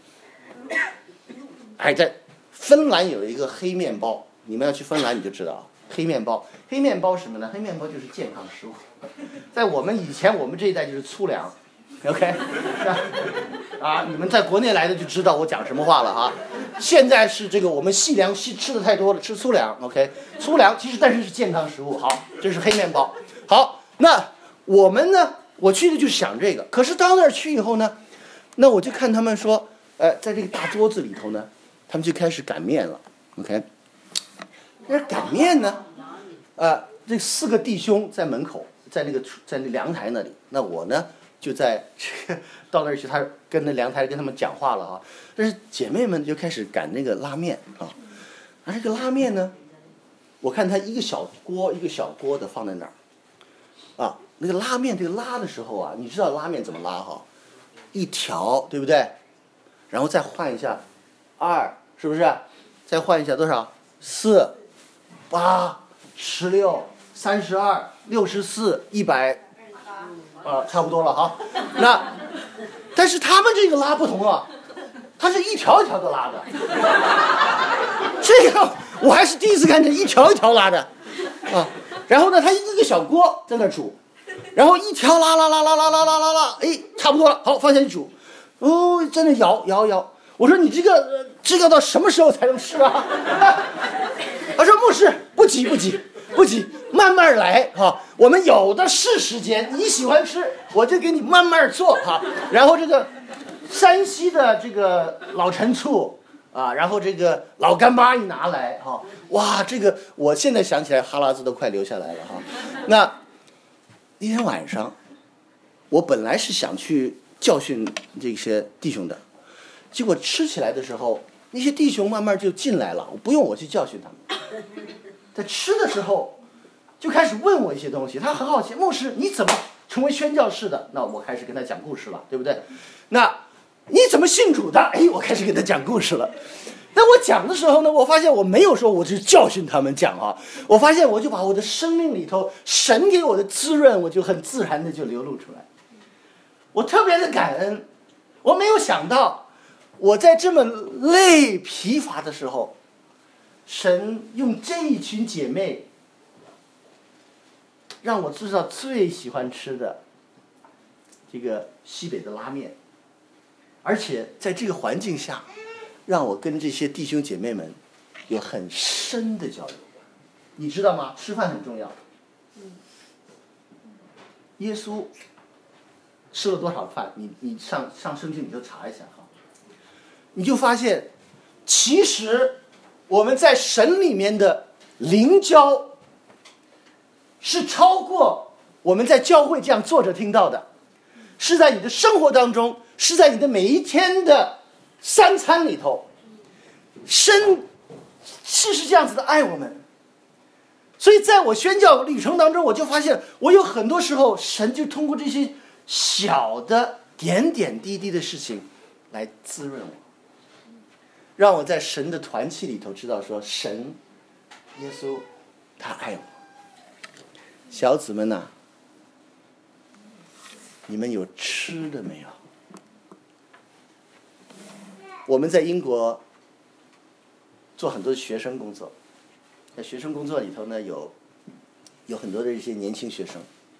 Speaker 1: 在芬兰有一个黑面包，你们要去芬兰你就知道了。黑面包是什么呢？黑面包就是健康食物，在我们以前我们这一代就是粗粮 ，OK， 你们在国内来的就知道我讲什么话了哈。现在是这个我们细粮吃的太多了，吃粗粮 ，OK， 粗粮其实但是是健康食物。好，这是黑面包。好，那我们呢？我去的就想这个，可是到那儿去以后呢，那我就看他们说，在这个大桌子里头呢，他们就开始擀面了 ，OK。那擀面呢？这4个弟兄在门口，在那凉台那里。那我呢，就在这个到那儿去，他跟那凉台跟他们讲话了哈。但是姐妹们就开始擀那个拉面啊。这个拉面呢，我看他一个小锅的放在那儿。那个拉面这个拉的时候啊，你知道拉面怎么拉哈？一条对不对？然后再换一下2，是不是？再换一下多少？4、8、16、32、64、100，差不多了哈。但是他们这个拉不同啊，它是一条一条的拉的。这个我还是第一次看见一条一条拉的啊。然后呢，他一个小锅在那煮，然后一条拉，差不多了，好放下去煮。真的摇。我说你这个到什么时候才能吃啊？他说牧师不急，慢慢来哈。我们有的是时间，你喜欢吃我就给你慢慢做哈。然后这个山西的这个老陈醋然后这个老干妈一拿来哈，哇，这个我现在想起来哈喇子都快流下来了哈。那天晚上，我本来是想去教训这些弟兄的。结果吃起来的时候，那些弟兄慢慢就进来了，不用我去教训他们。在吃的时候，就开始问我一些东西。他很好奇，牧师你怎么成为宣教士的？那我开始跟他讲故事了，对不对？那你怎么信主的？我开始给他讲故事了。那我讲的时候呢，我发现我没有说我就教训他们讲我发现我就把我的生命里头神给我的滋润，我就很自然的就流露出来。我特别的感恩，我没有想到。我在这么累疲乏的时候，神用这一群姐妹让我知道最喜欢吃的这个西北的拉面，而且在这个环境下让我跟这些弟兄姐妹们有很深的交流。你知道吗？吃饭很重要。耶稣吃了多少饭？你上圣经里头查一下哈。你就发现，其实我们在神里面的灵交是超过我们在教会这样坐着听到的，是在你的生活当中，是在你的每一天的3餐里头，神是这样子的爱我们。所以在我宣教旅程当中，我就发现我有很多时候神就通过这些小的点点滴滴的事情来滋润我，让我在神的团契里头知道说，神耶稣他爱我。小子们呐，你们有吃的没有？我们在英国做很多学生工作，在学生工作里头呢，有很多的一些年轻学生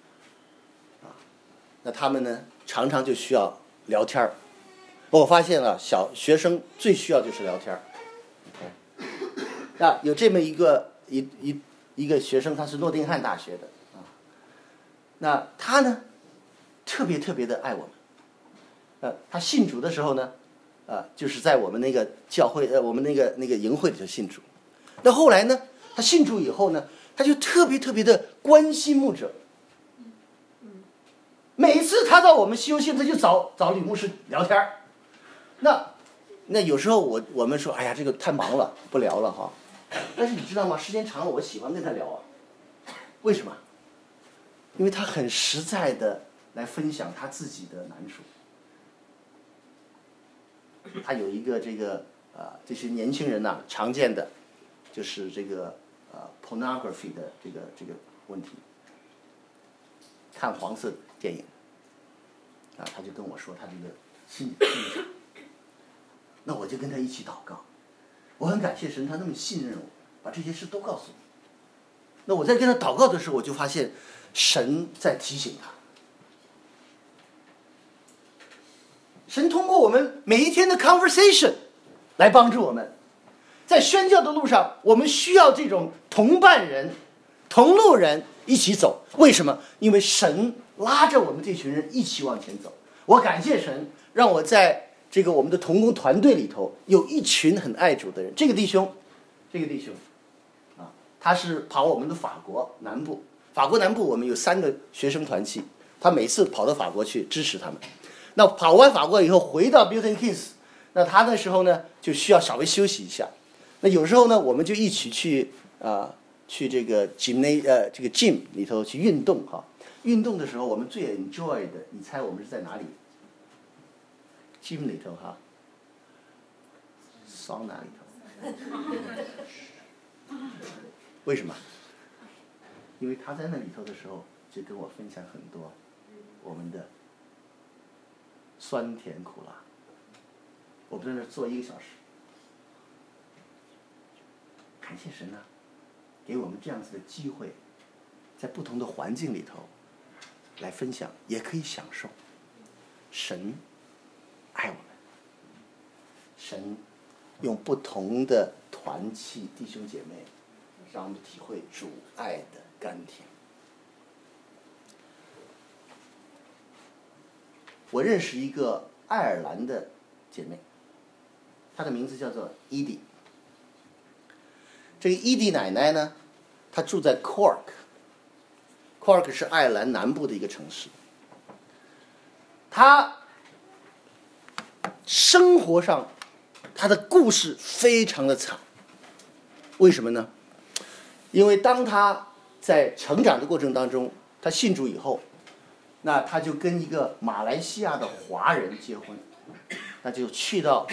Speaker 1: 那他们呢常常就需要聊天儿。我发现了，小学生最需要就是聊天儿。有这么一个学生，他是诺丁汉大学的那他呢特别的爱我们。他信主的时候呢，就是在我们那个教会，我们那个营会里头信主。那后来呢，他信主以后呢， 他就特别特别的关心牧者。每次他到我们西游信，他就找吕牧师聊天。那有时候我们说，哎呀，这个太忙了，不聊了哈。但是你知道吗？时间长了，我喜欢跟他聊啊。为什么？因为他很实在的来分享他自己的难处。他有一个这些年轻人常见的就是这个pornography 的这个问题，看黄色电影他就跟我说他这个心理上，那我就跟他一起祷告。我很感谢神，他那么信任我，把这些事都告诉我。那我在跟他祷告的时候，我就发现神在提醒他。神通过我们每一天的 conversation 来帮助我们，在宣教的路上，我们需要这种同伴人、同路人一起走。为什么？因为神拉着我们这群人一起往前走。我感谢神，让我在这个我们的同工团队里头有一群很爱主的人。这个弟兄他是跑我们的法国南部，我们有3个学生团契，他每次跑到法国去支持他们。那跑完法国以后回到 Milton Keynes， 那他那时候呢就需要稍微休息一下。那有时候呢，我们就一起去这个 gym 里头去运动哈。运动的时候，我们最 enjoy 的，你猜我们是在哪里 ？gym 里头哈，桑拿里头。为什么？因为他在那里头的时候，就跟我分享很多我们的酸甜苦辣。我们在那坐1个小时，感谢神给我们这样子的机会，在不同的环境里头来分享，也可以享受。神爱我们，神用不同的团契弟兄姐妹，让我们体会主爱的甘甜。我认识一个爱尔兰的姐妹，她的名字叫做伊迪。这个伊迪奶奶呢，她住在 Cork 是爱尔兰南部的一个城市。她生活上她的故事非常的惨。为什么呢？因为当她在成长的过程当中，她信主以后，那她就跟一个马来西亚的华人结婚，那就去到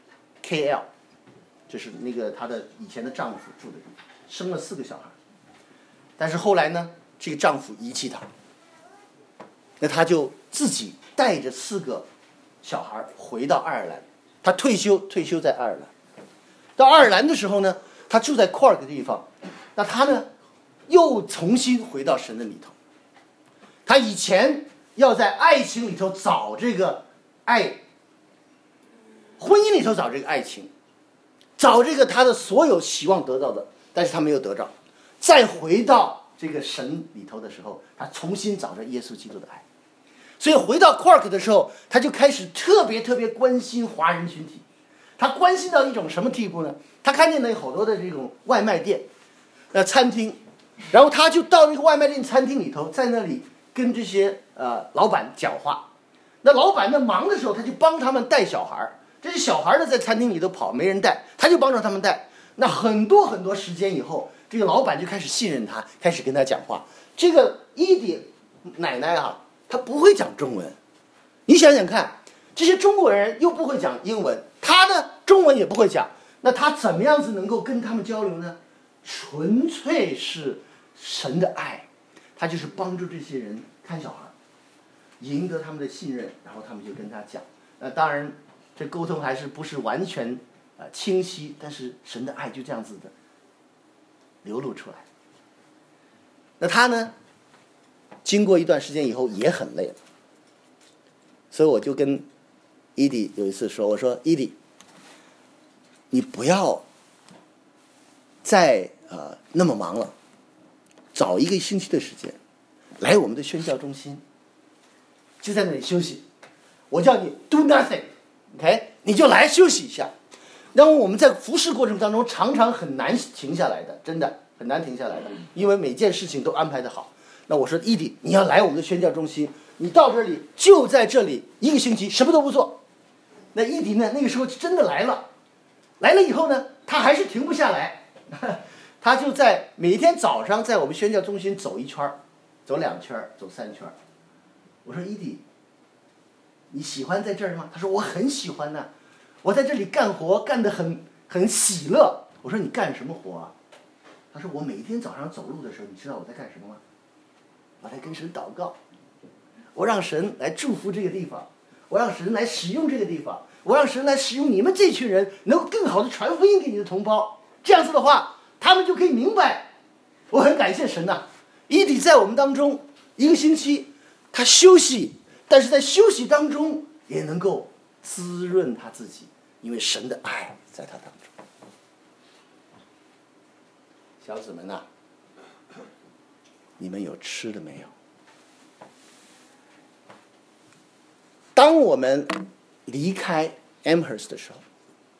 Speaker 1: KL， 就是那个她的以前的丈夫住的地方，生了4个小孩。但是后来呢，这个丈夫遗弃她，那她就自己带着4个小孩回到爱尔兰。她退休在爱尔兰。到爱尔兰的时候呢，她住在 Cork 的地方，那她呢又重新回到神的里头。她以前要在爱情里头找这个爱，婚姻里头找这个爱情，找这个她的所有希望得到的，但是她没有得着。再回到这个神里头的时候，她重新找着耶稣基督的爱。所以回到 Cork 的时候，她就开始特别关心华人群体。她关心到一种什么地步呢？她看见了好多的这种外卖店、餐厅，然后她就到那个外卖店、餐厅里头，在那里跟这些老板讲话。那老板呢忙的时候，他就帮他们带小孩。这些小孩呢在餐厅里头跑，没人带，他就帮着他们带。那很多时间以后，这个老板就开始信任他，开始跟他讲话。这个伊迪奶奶她不会讲中文。你想想看，这些中国人又不会讲英文，她呢中文也不会讲，那她怎么样子能够跟他们交流呢？纯粹是神的爱，她就是帮助这些人看小孩，赢得他们的信任，然后他们就跟他讲。当然这沟通还是不是完全清晰，但是神的爱就这样子的流露出来。那他呢经过一段时间以后也很累了，所以我就跟伊迪有一次说，我说伊迪，你不要再那么忙了，找1个星期的时间来我们的宣教中心，就在那里休息。我叫你 do nothing， OK， 你就来休息一下。然后我们在服侍过程当中常常很难停下来的，真的。 很难停下来的，因为每件事情都安排得好。那我说伊迪，你要来我们的宣教中心，你到这里就在这里1个星期什么都不做。那伊迪呢，那个时候真的来了以后呢，他还是停不下来，他就在每天早上在我们宣教中心走1圈，走2圈，走3圈。我说伊迪，你喜欢在这儿吗？他说我很喜欢呢，我在这里干活干得很喜乐。我说你干什么活啊？他说我每天早上走路的时候，你知道我在干什么吗？我在跟神祷告，我让神来祝福这个地方，我让神来使用这个地方，我让神来使用你们这群人，能够更好的传福音给你的同胞。这样子的话，他们就可以明白。我很感谢神呐，伊迪在我们当中1个星期，他休息，但是在休息当中也能够滋润他自己，因为神的爱在他当中。小子们呐，你们有吃的没有？当我们离开 Amherst 的时候，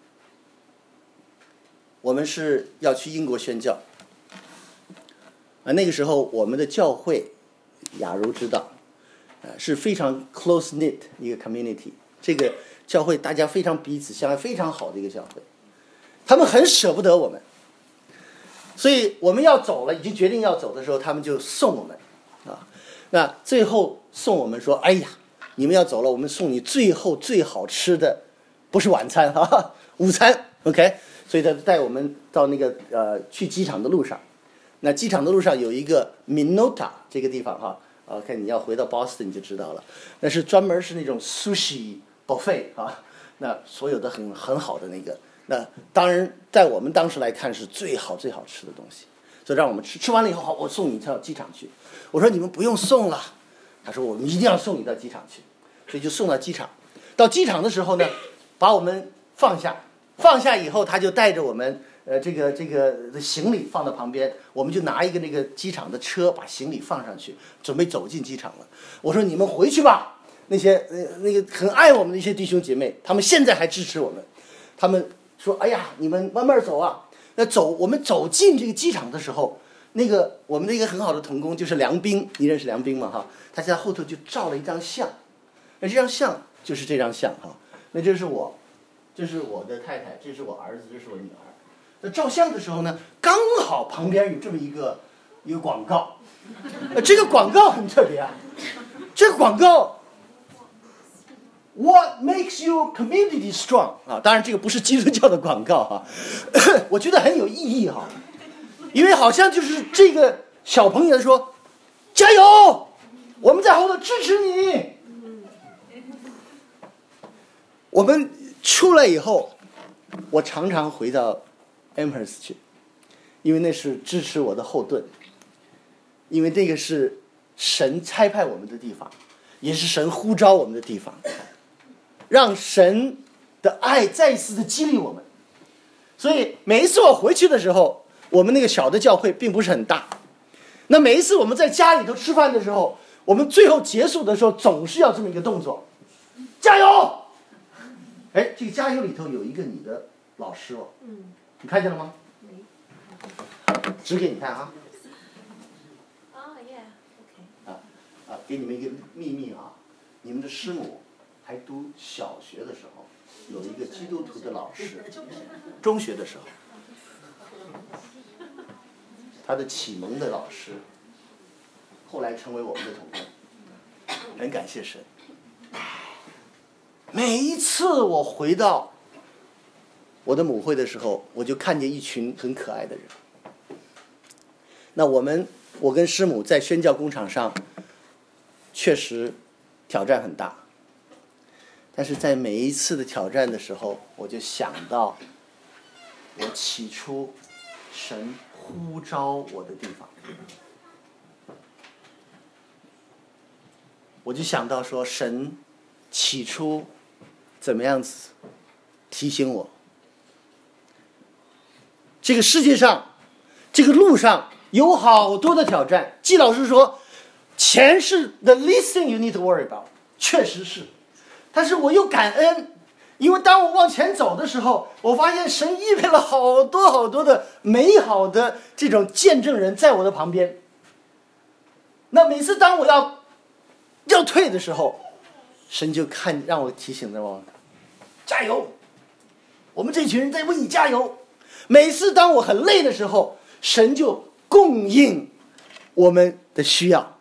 Speaker 1: 我们是要去英国宣教。那个时候我们的教会，雅茹知道，是非常 close knit 一个 community。这个教会大家非常彼此相爱，非常好的一个教会。他们很舍不得我们，所以我们要走了，已经决定要走的时候，他们就送我们啊。那最后送我们说：“哎呀，你们要走了，我们送你最后最好吃的，不是晚餐啊，午餐。” OK， 所以他带我们到那个去机场的路上。那机场的路上有一个 Minota 这个地方哈，OK， 你要回到 Boston 你就知道了。那是专门是那种 sushi buffet 啊，那所有的很好的那个。那当然在我们当时来看是最好吃的东西，所以让我们吃完了以后，好，我送你到机场去。我说你们不用送了，他说我们一定要送你到机场去，所以就送到机场。到机场的时候呢，把我们放下以后，他就带着我们这个行李放到旁边，我们就拿一个那个机场的车把行李放上去，准备走进机场了。我说你们回去吧，那些那个很爱我们的一些弟兄姐妹，他们现在还支持我们，他们说：“哎呀，你们慢慢走啊。”我们走进这个机场的时候，我们的一个很好的同工就是梁斌，你认识梁斌吗？哈，他在后头就照了一张相，那这张相就是这张相哈，那这是我，这是我的太太，这是我儿子，这是我女儿。那照相的时候呢，刚好旁边有这么一个广告，这个广告很特别啊，这个广告。What makes your community strong 啊？当然，这个不是基督教的广告哈，我觉得很有意义哈，因为好像就是这个小朋友说：“加油，我们在后头支持你。”我们出来以后，我常常回到 Amherst 去，因为那是支持我的后盾，因为那个是神差派我们的地方，也是神呼召我们的地方。让神的爱再一次的激励我们，所以每一次我回去的时候，我们那个小的教会并不是很大。那每一次我们在家里头吃饭的时候，我们最后结束的时候总是要这么一个动作：加油！哎，这个加油里头有一个你的老师哦，你看见了吗？指给你看啊。给你们一个秘密啊，你们的师母。还读小学的时候，有一个基督徒的老师，中学的时候，他的启蒙的老师，后来成为我们的同工，很感谢神。每一次我回到我的母会的时候，我就看见一群很可爱的人。那我跟师母在宣教工场上，确实挑战很大。但是在每一次的挑战的时候，我就想到我起初神呼召我的地方，我就想到说神起初怎么样子提醒我，这个世界上这个路上有好多的挑战。季老师说钱是 the least thing you need to worry about， 确实是，但是我又感恩
Speaker 3: 因为当我往前走的时候，我发现神预备了好多好多的美好的这种见证人在我的旁边。那每次当我要退的时候，神就让我提醒着我，加油！我们这群人在为你加油。每次当我很累的时候，神就供应我们的需要。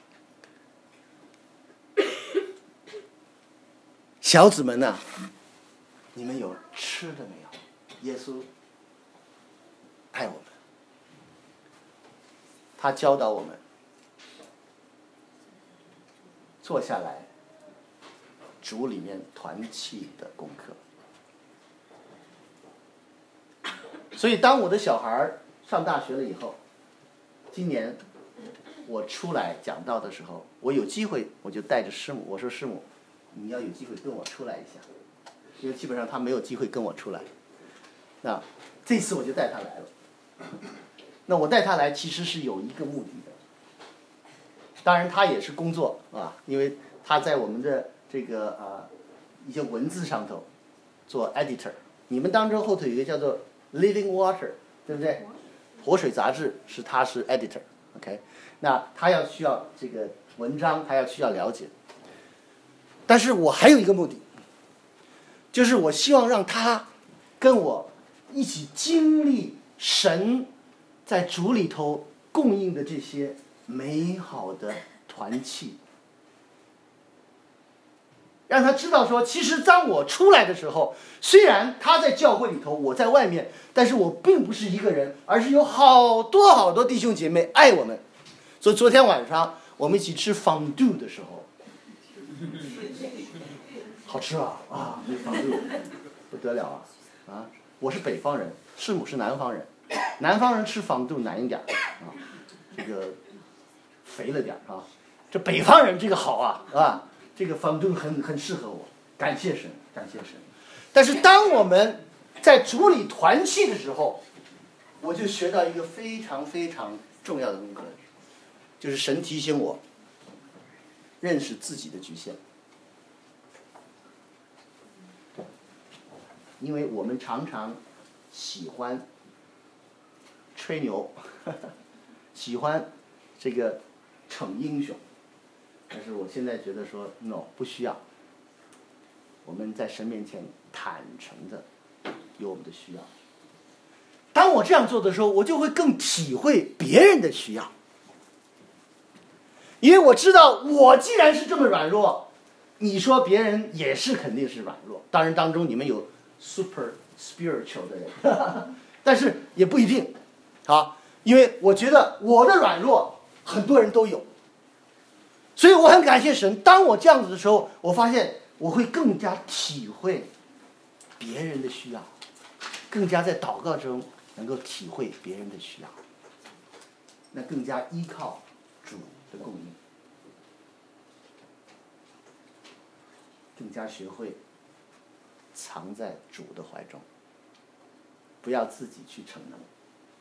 Speaker 3: 小子们呐，你们有吃的没有？耶稣爱我们，他教导我们坐下来主里面团契的功课。所以当我的小孩上大学了以后，今年我出来讲道的时候，我有机会我就带着师母，我说师母，你要有机会跟我出来一下，因为基本上他没有机会跟我出来。那这次我就带他来了。那我带他来其实是有一个目的的，当然他也是工作啊，因为他在我们的这个一些文字上头做 editor。你们当中后头有一个叫做 Living Water， 对不对？活水杂志他是 editor，OK， 那他需要这个文章，他需要了解。但是我还有一个目的，就是我希望让他跟我一起经历神在主里头供应的这些美好的团契，让他知道说，其实当我出来的时候，虽然他在教会里头，我在外面，但是我并不是一个人，而是有好多好多弟兄姐妹爱我们。所以昨天晚上我们一起吃 fondue 的时候，好吃啊！啊，那 fondue 不得了啊！我是北方人，师母是南方人，南方人吃 fondue 难一点啊，这个肥了点啊。这北方人这个好啊，这个 fondue 很适合我，感谢神，感谢神。但是当我们在主里团契的时候，我就学到一个非常非常重要的功课，就是神提醒我认识自己的局限。因为我们常常喜欢吹牛，喜欢这个逞英雄，但是我现在觉得说 no， 不需要。我们在神面前坦诚的有我们的需要。当我这样做的时候，我就会更体会别人的需要，因为我知道我既然是这么软弱，你说别人也是肯定是软弱。当然当中你们有 super spiritual 的人，但是也不一定啊，因为我觉得我的软弱很多人都有，所以我很感谢神。当我这样子的时候，我发现我会更加体会别人的需要，更加在祷告中能够体会别人的需要，那更加依靠主的供应，更加学会藏在主的怀中，不要自己去逞能。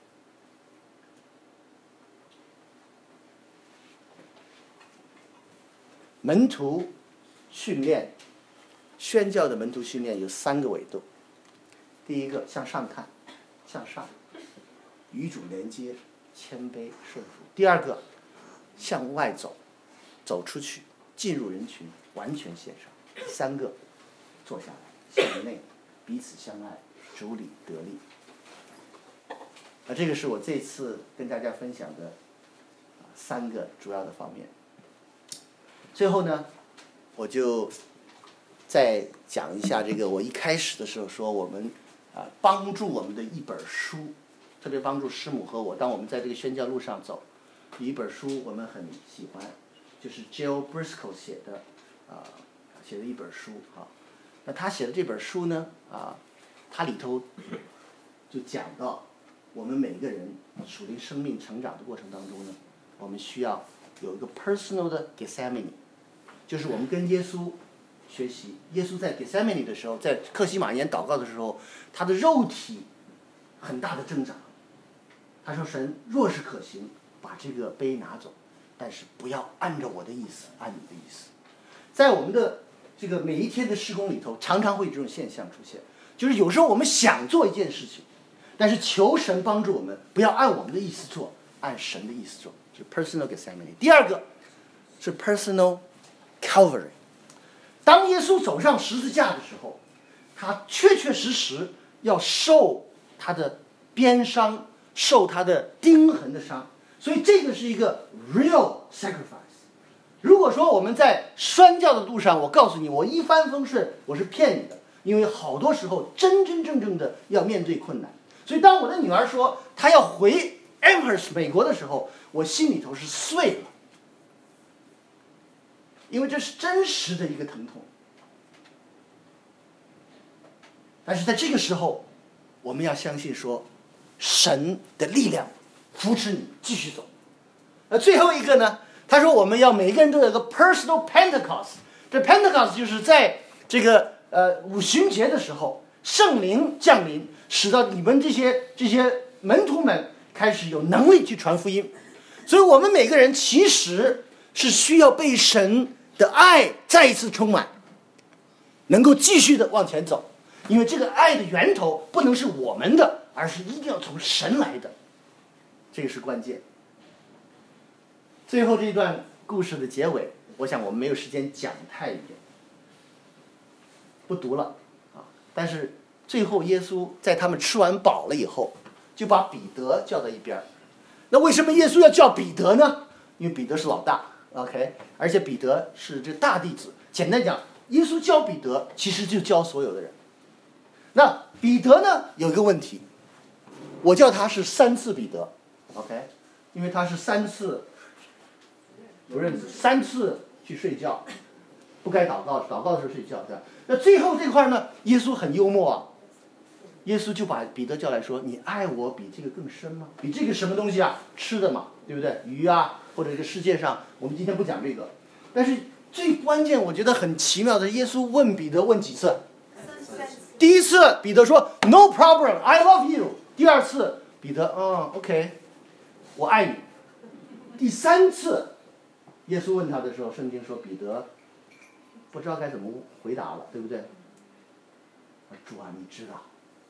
Speaker 3: 门徒训练，宣教的门徒训练有3个维度。第一个向上看，向上，与主连接，谦卑顺服。第二个向外走，走出去，进入人群，完全献上。第三个坐下来，向内，彼此相爱，主里得力。这个是我这次跟大家分享的3个主要的方面。最后呢，我就再讲一下这个我一开始的时候说我们帮助我们的一本书，特别帮助师母和我，当我们在这个宣教路上走，有一本书我们很喜欢，就是 Jill Briscoe 写的一本书啊。那他写的这本书呢他里头就讲到我们每个人属灵生命成长的过程当中呢，我们需要有一个 personal 的 Gethsemane， 就是我们跟耶稣学习。耶稣在 Gethsemane 的时候，在客西马尼园祷告的时候，他的肉体很大的挣扎。他说：“神若是可行，把这个杯拿走，但是不要按照我的意思，按你的意思。”在我们的这个每一天的事工里头，常常会有这种现象出现，就是有时候我们想做一件事情，但是求神帮助我们，不要按我们的意思做，按神的意思做，是 personal Gethsemane。第二个是 personal Calvary。当耶稣走上十字架的时候，他确确实实要受他的鞭伤，受他的钉痕的伤，所以这个是一个 real sacrifice。如果说我们在宣教的路上，我告诉你，我一帆风顺，我是骗你的，因为好多时候真真正正的要面对困难。所以当我的女儿说她要回 Amherst 美国的时候，我心里头是碎了，因为这是真实的一个疼痛。但是在这个时候，我们要相信说，神的力量扶持你继续走。最后一个呢，他说我们要每个人都有一个 personal Pentecost。这 Pentecost 就是在这个五旬节的时候，圣灵降临，使到你们这些门徒们开始有能力去传福音。所以我们每个人其实是需要被神的爱再一次充满，能够继续的往前走。因为这个爱的源头不能是我们的，而是一定要从神来的，这个是关键。最后这段故事的结尾，我想我们没有时间讲太远，不读了啊。但是最后耶稣在他们吃完饱了以后，就把彼得叫到一边。那为什么耶稣要叫彼得呢？因为彼得是老大 ，OK， 而且彼得是这大弟子。简单讲，耶稣教彼得，其实就教所有的人。那彼得呢，有一个问题，我叫他是3次彼得 ，OK， 因为他是3次不认识，3次去睡觉，不该祷告，祷告的时候睡觉，对吧？那最后这块呢，耶稣很幽默啊，耶稣就把彼得叫来说：“你爱我比这个更深吗？比这个什么东西啊？吃的嘛，对不对？鱼啊，或者这个世界上，我们今天不讲这个。但是最关键，我觉得很奇妙的，耶稣问彼得问几次？第一次彼得说 No problem, I love you。第2次彼得OK， 我爱你。第3次耶稣问他的时候，圣经说彼得不知道该怎么回答了，对不对？主啊，你知道。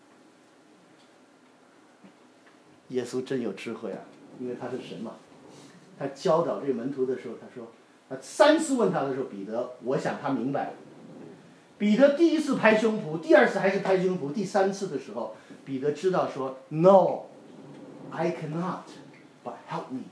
Speaker 3: 耶稣真有智慧啊，因为他是神嘛。他教导这个门徒的时候，他说他3次问他的时候，彼得我想他明白了。彼得第1次拍胸脯，第2次还是拍胸脯，第3次的时候，彼得知道说 No, I cannot, but help me。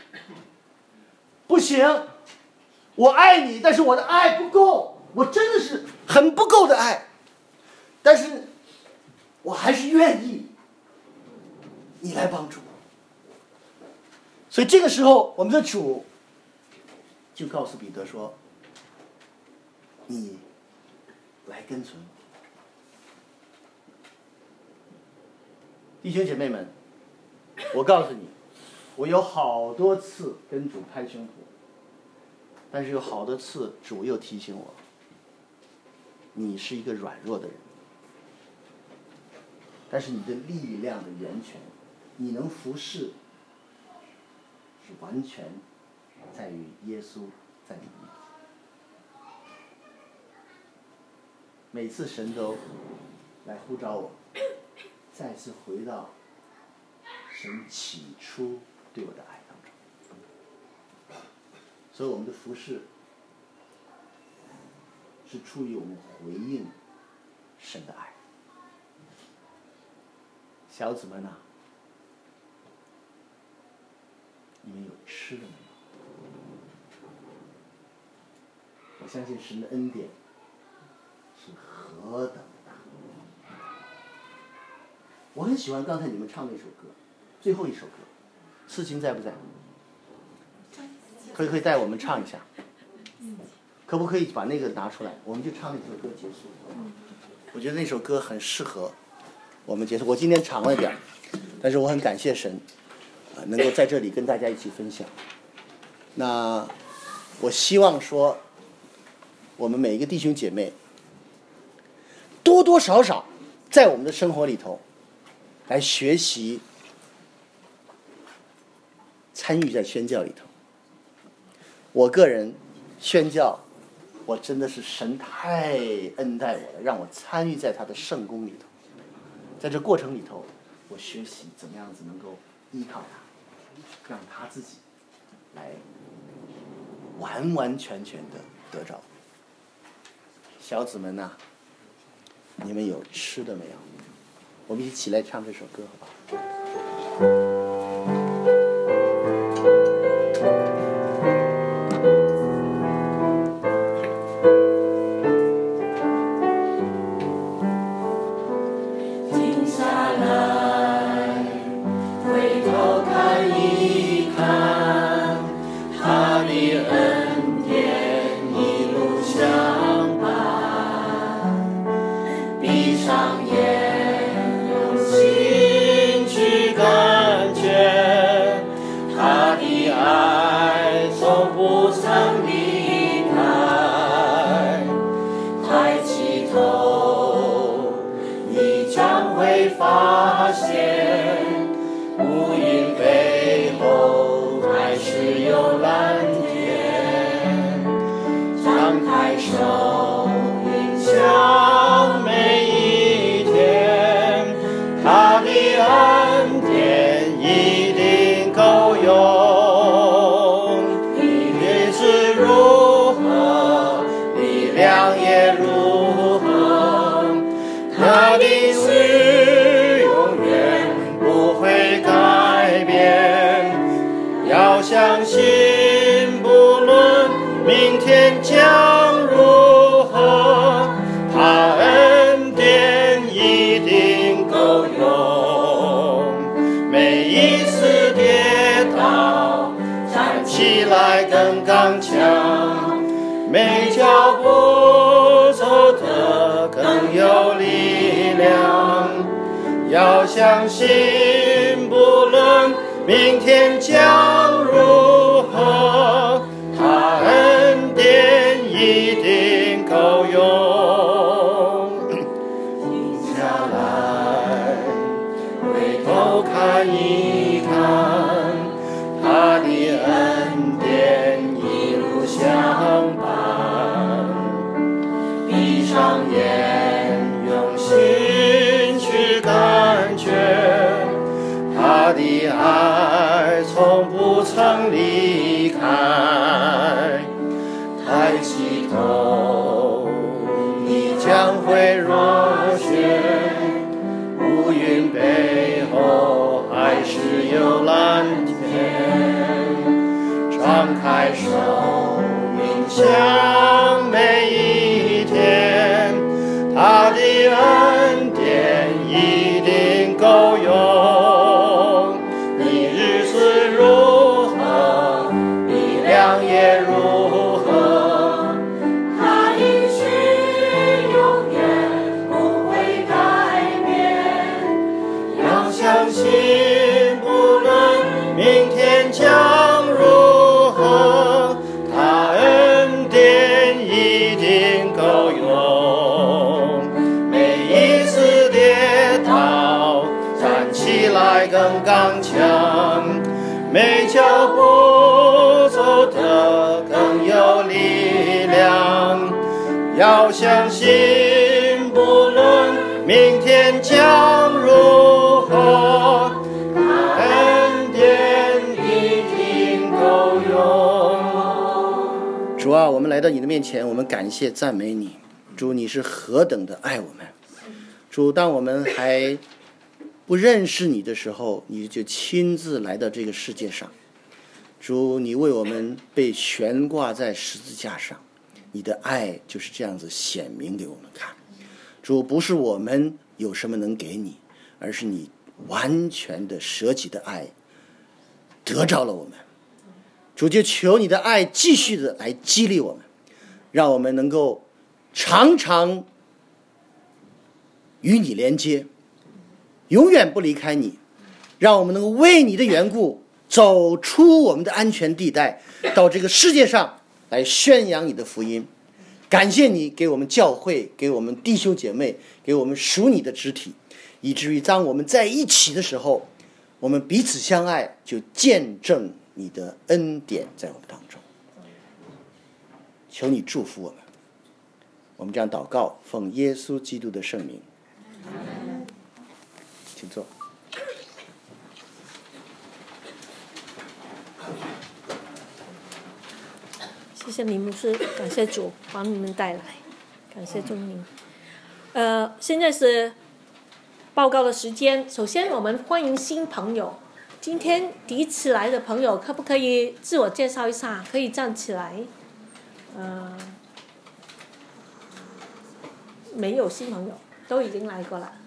Speaker 3: 不行，我爱你，但是我的爱不够，我真的是很不够的爱，但是我还是愿意你来帮助我。所以这个时候，我们的主就告诉彼得说：“你来跟随我。”弟兄姐妹们，我告诉你，我有好多次跟主拍胸脯，但是有好多次主又提醒我，你是一个软弱的人，但是你的力量的源泉，你能服侍，是完全在于耶稣在你里面。每次神都来呼召我，再次回到神起初对我的爱当中。所以我们的服侍是出于我们回应神的爱。小子们啊，你们有吃的没有？我相信神的恩典是何等的大。我很喜欢刚才你们唱那首歌，最后一首歌，刺青在不在？可以带我们唱一下，可不可以把那个拿出来？我们就唱那首歌结束。我觉得那首歌很适合我们结束。我今天长了点，但是我很感谢神，能够在这里跟大家一起分享。那我希望说，我们每一个弟兄姐妹，多多少少在我们的生活里头，来学习参与在宣教里头。我个人宣教， 我真的是神太恩待我了，让我参与在他的圣工里头。在这过程里头，我学习怎么样子能够依靠他，让他自己来完完全全的得着。小子们呐，你们有吃的没有？我们一起来唱这首歌好不好？
Speaker 4: 每脚步走得更有力量，要相信不论明天将如何，他恩典一定够用。停下来，回头看一看，他的恩典一路相伴。闭上眼，用心去感觉，他的爱从不曾离开。抬起头，你将会若雪，乌云背后还是有蓝天。张开手，迎向每一天，他的恩典一定够用。你日子如何，你亮也如何，
Speaker 2: 他应许永远不会改变。
Speaker 4: 要相信不论明天将如何，他恩典一定够用。每一次跌倒，站起来更刚强，每脚步走得更有力量。要相信不论明天将如何，他恩典一定够用。
Speaker 3: 主啊，我们来到你的面前，我们感谢赞美你。主，你是何等的爱我们。主，当我们还不认识你的时候，你就亲自来到这个世界上。主，你为我们被悬挂在十字架上，你的爱就是这样子显明给我们看。主，不是我们有什么能给你，而是你完全的舍己的爱得着了我们。主，就求你的爱继续的来激励我们，让我们能够常常与你连接，永远不离开你，让我们能够为你的缘故走出我们的安全地带，到这个世界上来宣扬你的福音。感谢你给我们教会，给我们弟兄姐妹，给我们属你的肢体，以至于当我们在一起的时候，我们彼此相爱，就见证你的恩典在我们当中。求你祝福我们， 我们这样祷告，奉耶稣基督的圣名，请坐。
Speaker 5: 谢谢李牧师，感谢主帮你们带来，感谢众民。现在是报告的时间。首先，我们欢迎新朋友。今天第一次来的朋友，可不可以自我介绍一下？可以站起来。没有新朋友，都已经来过了。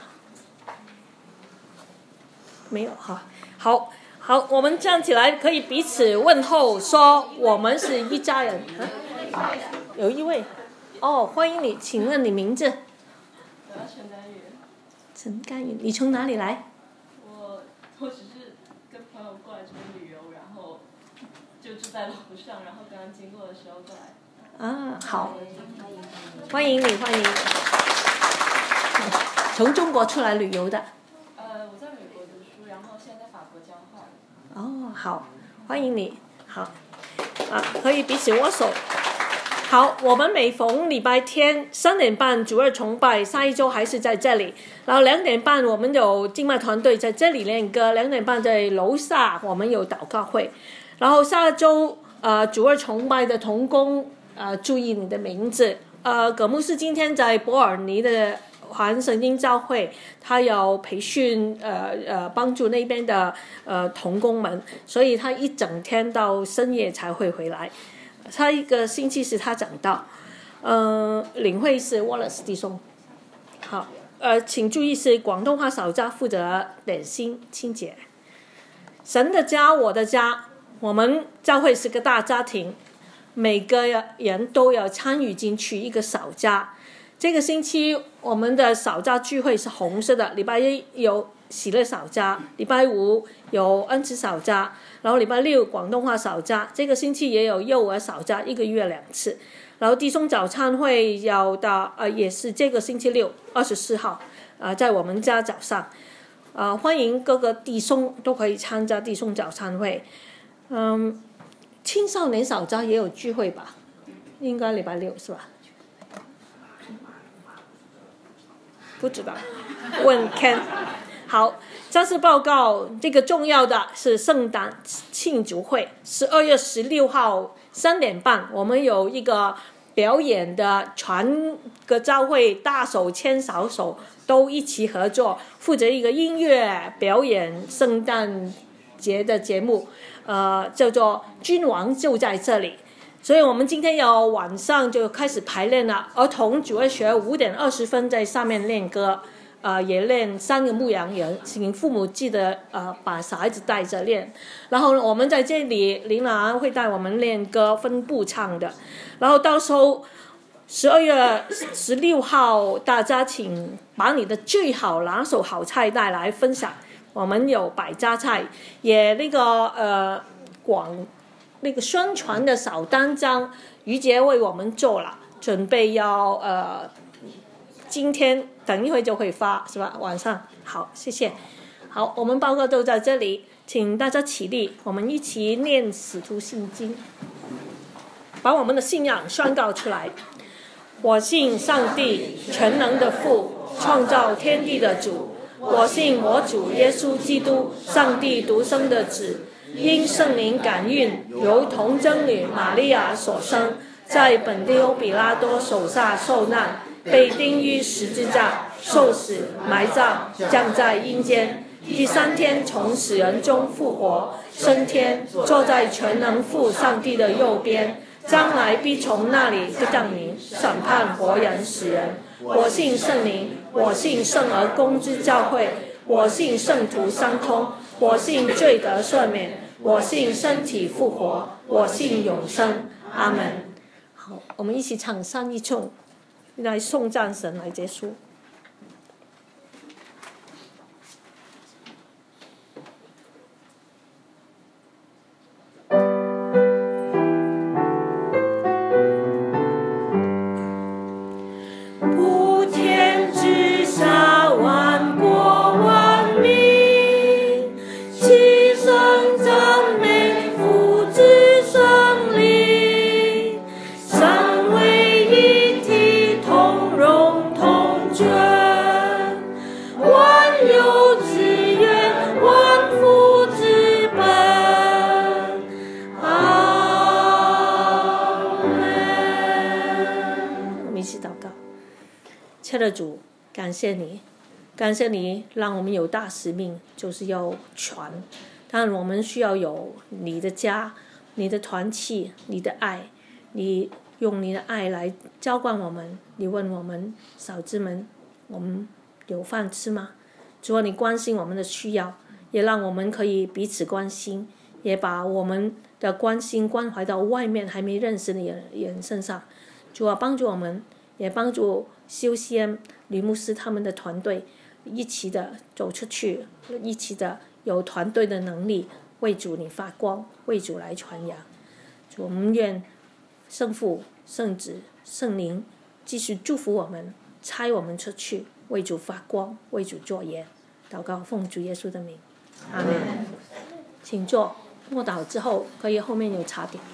Speaker 5: 没有哈，好，我们站起来可以彼此问候，说我们是一家人。有一位，欢迎你，请问你名字？
Speaker 6: 我要陈甘宇。
Speaker 5: 陈甘宇，你从哪里来？
Speaker 6: 我只是跟朋友过来这边旅游，然后就住在楼上，然后刚刚经过的时候过来。
Speaker 5: 好，欢迎你，欢迎。从中国出来旅游的。
Speaker 6: 我在美国读书，然后现在在法国交换。
Speaker 5: 好，欢迎你，好，可以彼此握手。好，我们每逢礼拜天3点半主日崇拜，下一周还是在这里。然后2点半我们有敬拜团队在这里练歌，2点半在楼下我们有祷告会。然后下周主日崇拜的同工注意你的名字。葛牧师今天在伯尔尼的环圣经教会，他有培训帮助那边的同工们，所以他一整天到深夜才会回来。下一个星期是他讲道，领会是 Wallace 弟兄。好，请注意是广东话小家负责点心清洁。神的家，我的家，我们教会是个大家庭，每个人都要参与进去一个小家。这个星期我们的小家聚会是红色的，礼拜一有喜乐小家，礼拜五有恩慈小家，然后礼拜六广东话小家，这个星期也有幼儿小家，1个月2次。然后弟兄早餐会要到也是这个星期六24号在我们家早上。欢迎各个弟兄都可以参加弟兄早餐会。青少年小家也有聚会吧？应该礼拜六是吧？不知道，问 Ken。 好，这次报告这个重要的是圣诞庆祝会，12月16号3点半我们有一个表演的，全个教会大手牵小手都一起合作，负责一个音乐表演圣诞节的节目，叫做君王就在这里。所以我们今天要晚上就开始排练了，儿童主日学5点20分在上面练歌，也练3个牧羊人，请父母记得把小孩子带着练。然后我们在这里，林兰会带我们练歌，分部唱的。然后到时候12月16号，大家请把你的最好拿手好菜带来分享。我们有百家菜，也那个那个宣传的小单张，于杰为我们做了，准备要今天等一会就会发，是吧？晚上好，谢谢。好，我们报告都在这里，请大家起立，我们一起念使徒信经，把我们的信仰宣告出来。我信上帝全能的父，创造天地的主。我信我主耶稣基督，上帝独生的子，因圣灵感孕，由童贞女玛利亚所生，在本丢比拉多手下受难，被钉于十字架，受死，埋葬，降在阴间，第3天从死人中复活，升天，坐在全能父上帝的右边，将来必从那里降临，审判活人死人。我信圣灵，我信圣而公之教会，我信圣徒相通，我信罪得赦免，我信身体复活，我信永生。阿们。好，我们一起唱三一颂来颂赞神来结束。
Speaker 2: 神为一体。
Speaker 5: 亲爱的主，感谢你，感谢你让我们有大使命，就是要传。但我们需要有你的家，你的团契，你的爱，你用你的爱来浇灌我们。你问我们小子们，我们有饭吃吗？主啊，你关心我们的需要，也让我们可以彼此关心，也把我们的关心关怀到外面还没认识的人身上。主啊，帮助我们，也帮助修仙吕牧师他们的团队一起的走出去，一起的有团队的能力，为主你发光，为主来传扬。主，我们愿圣父、圣子、圣灵继续祝福我们，差我们出去，为主发光，为主作盐。祷告奉主耶稣的名，阿门。请坐。默祷之后，可以后面有茶点。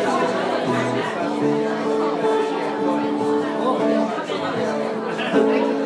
Speaker 3: Thank you.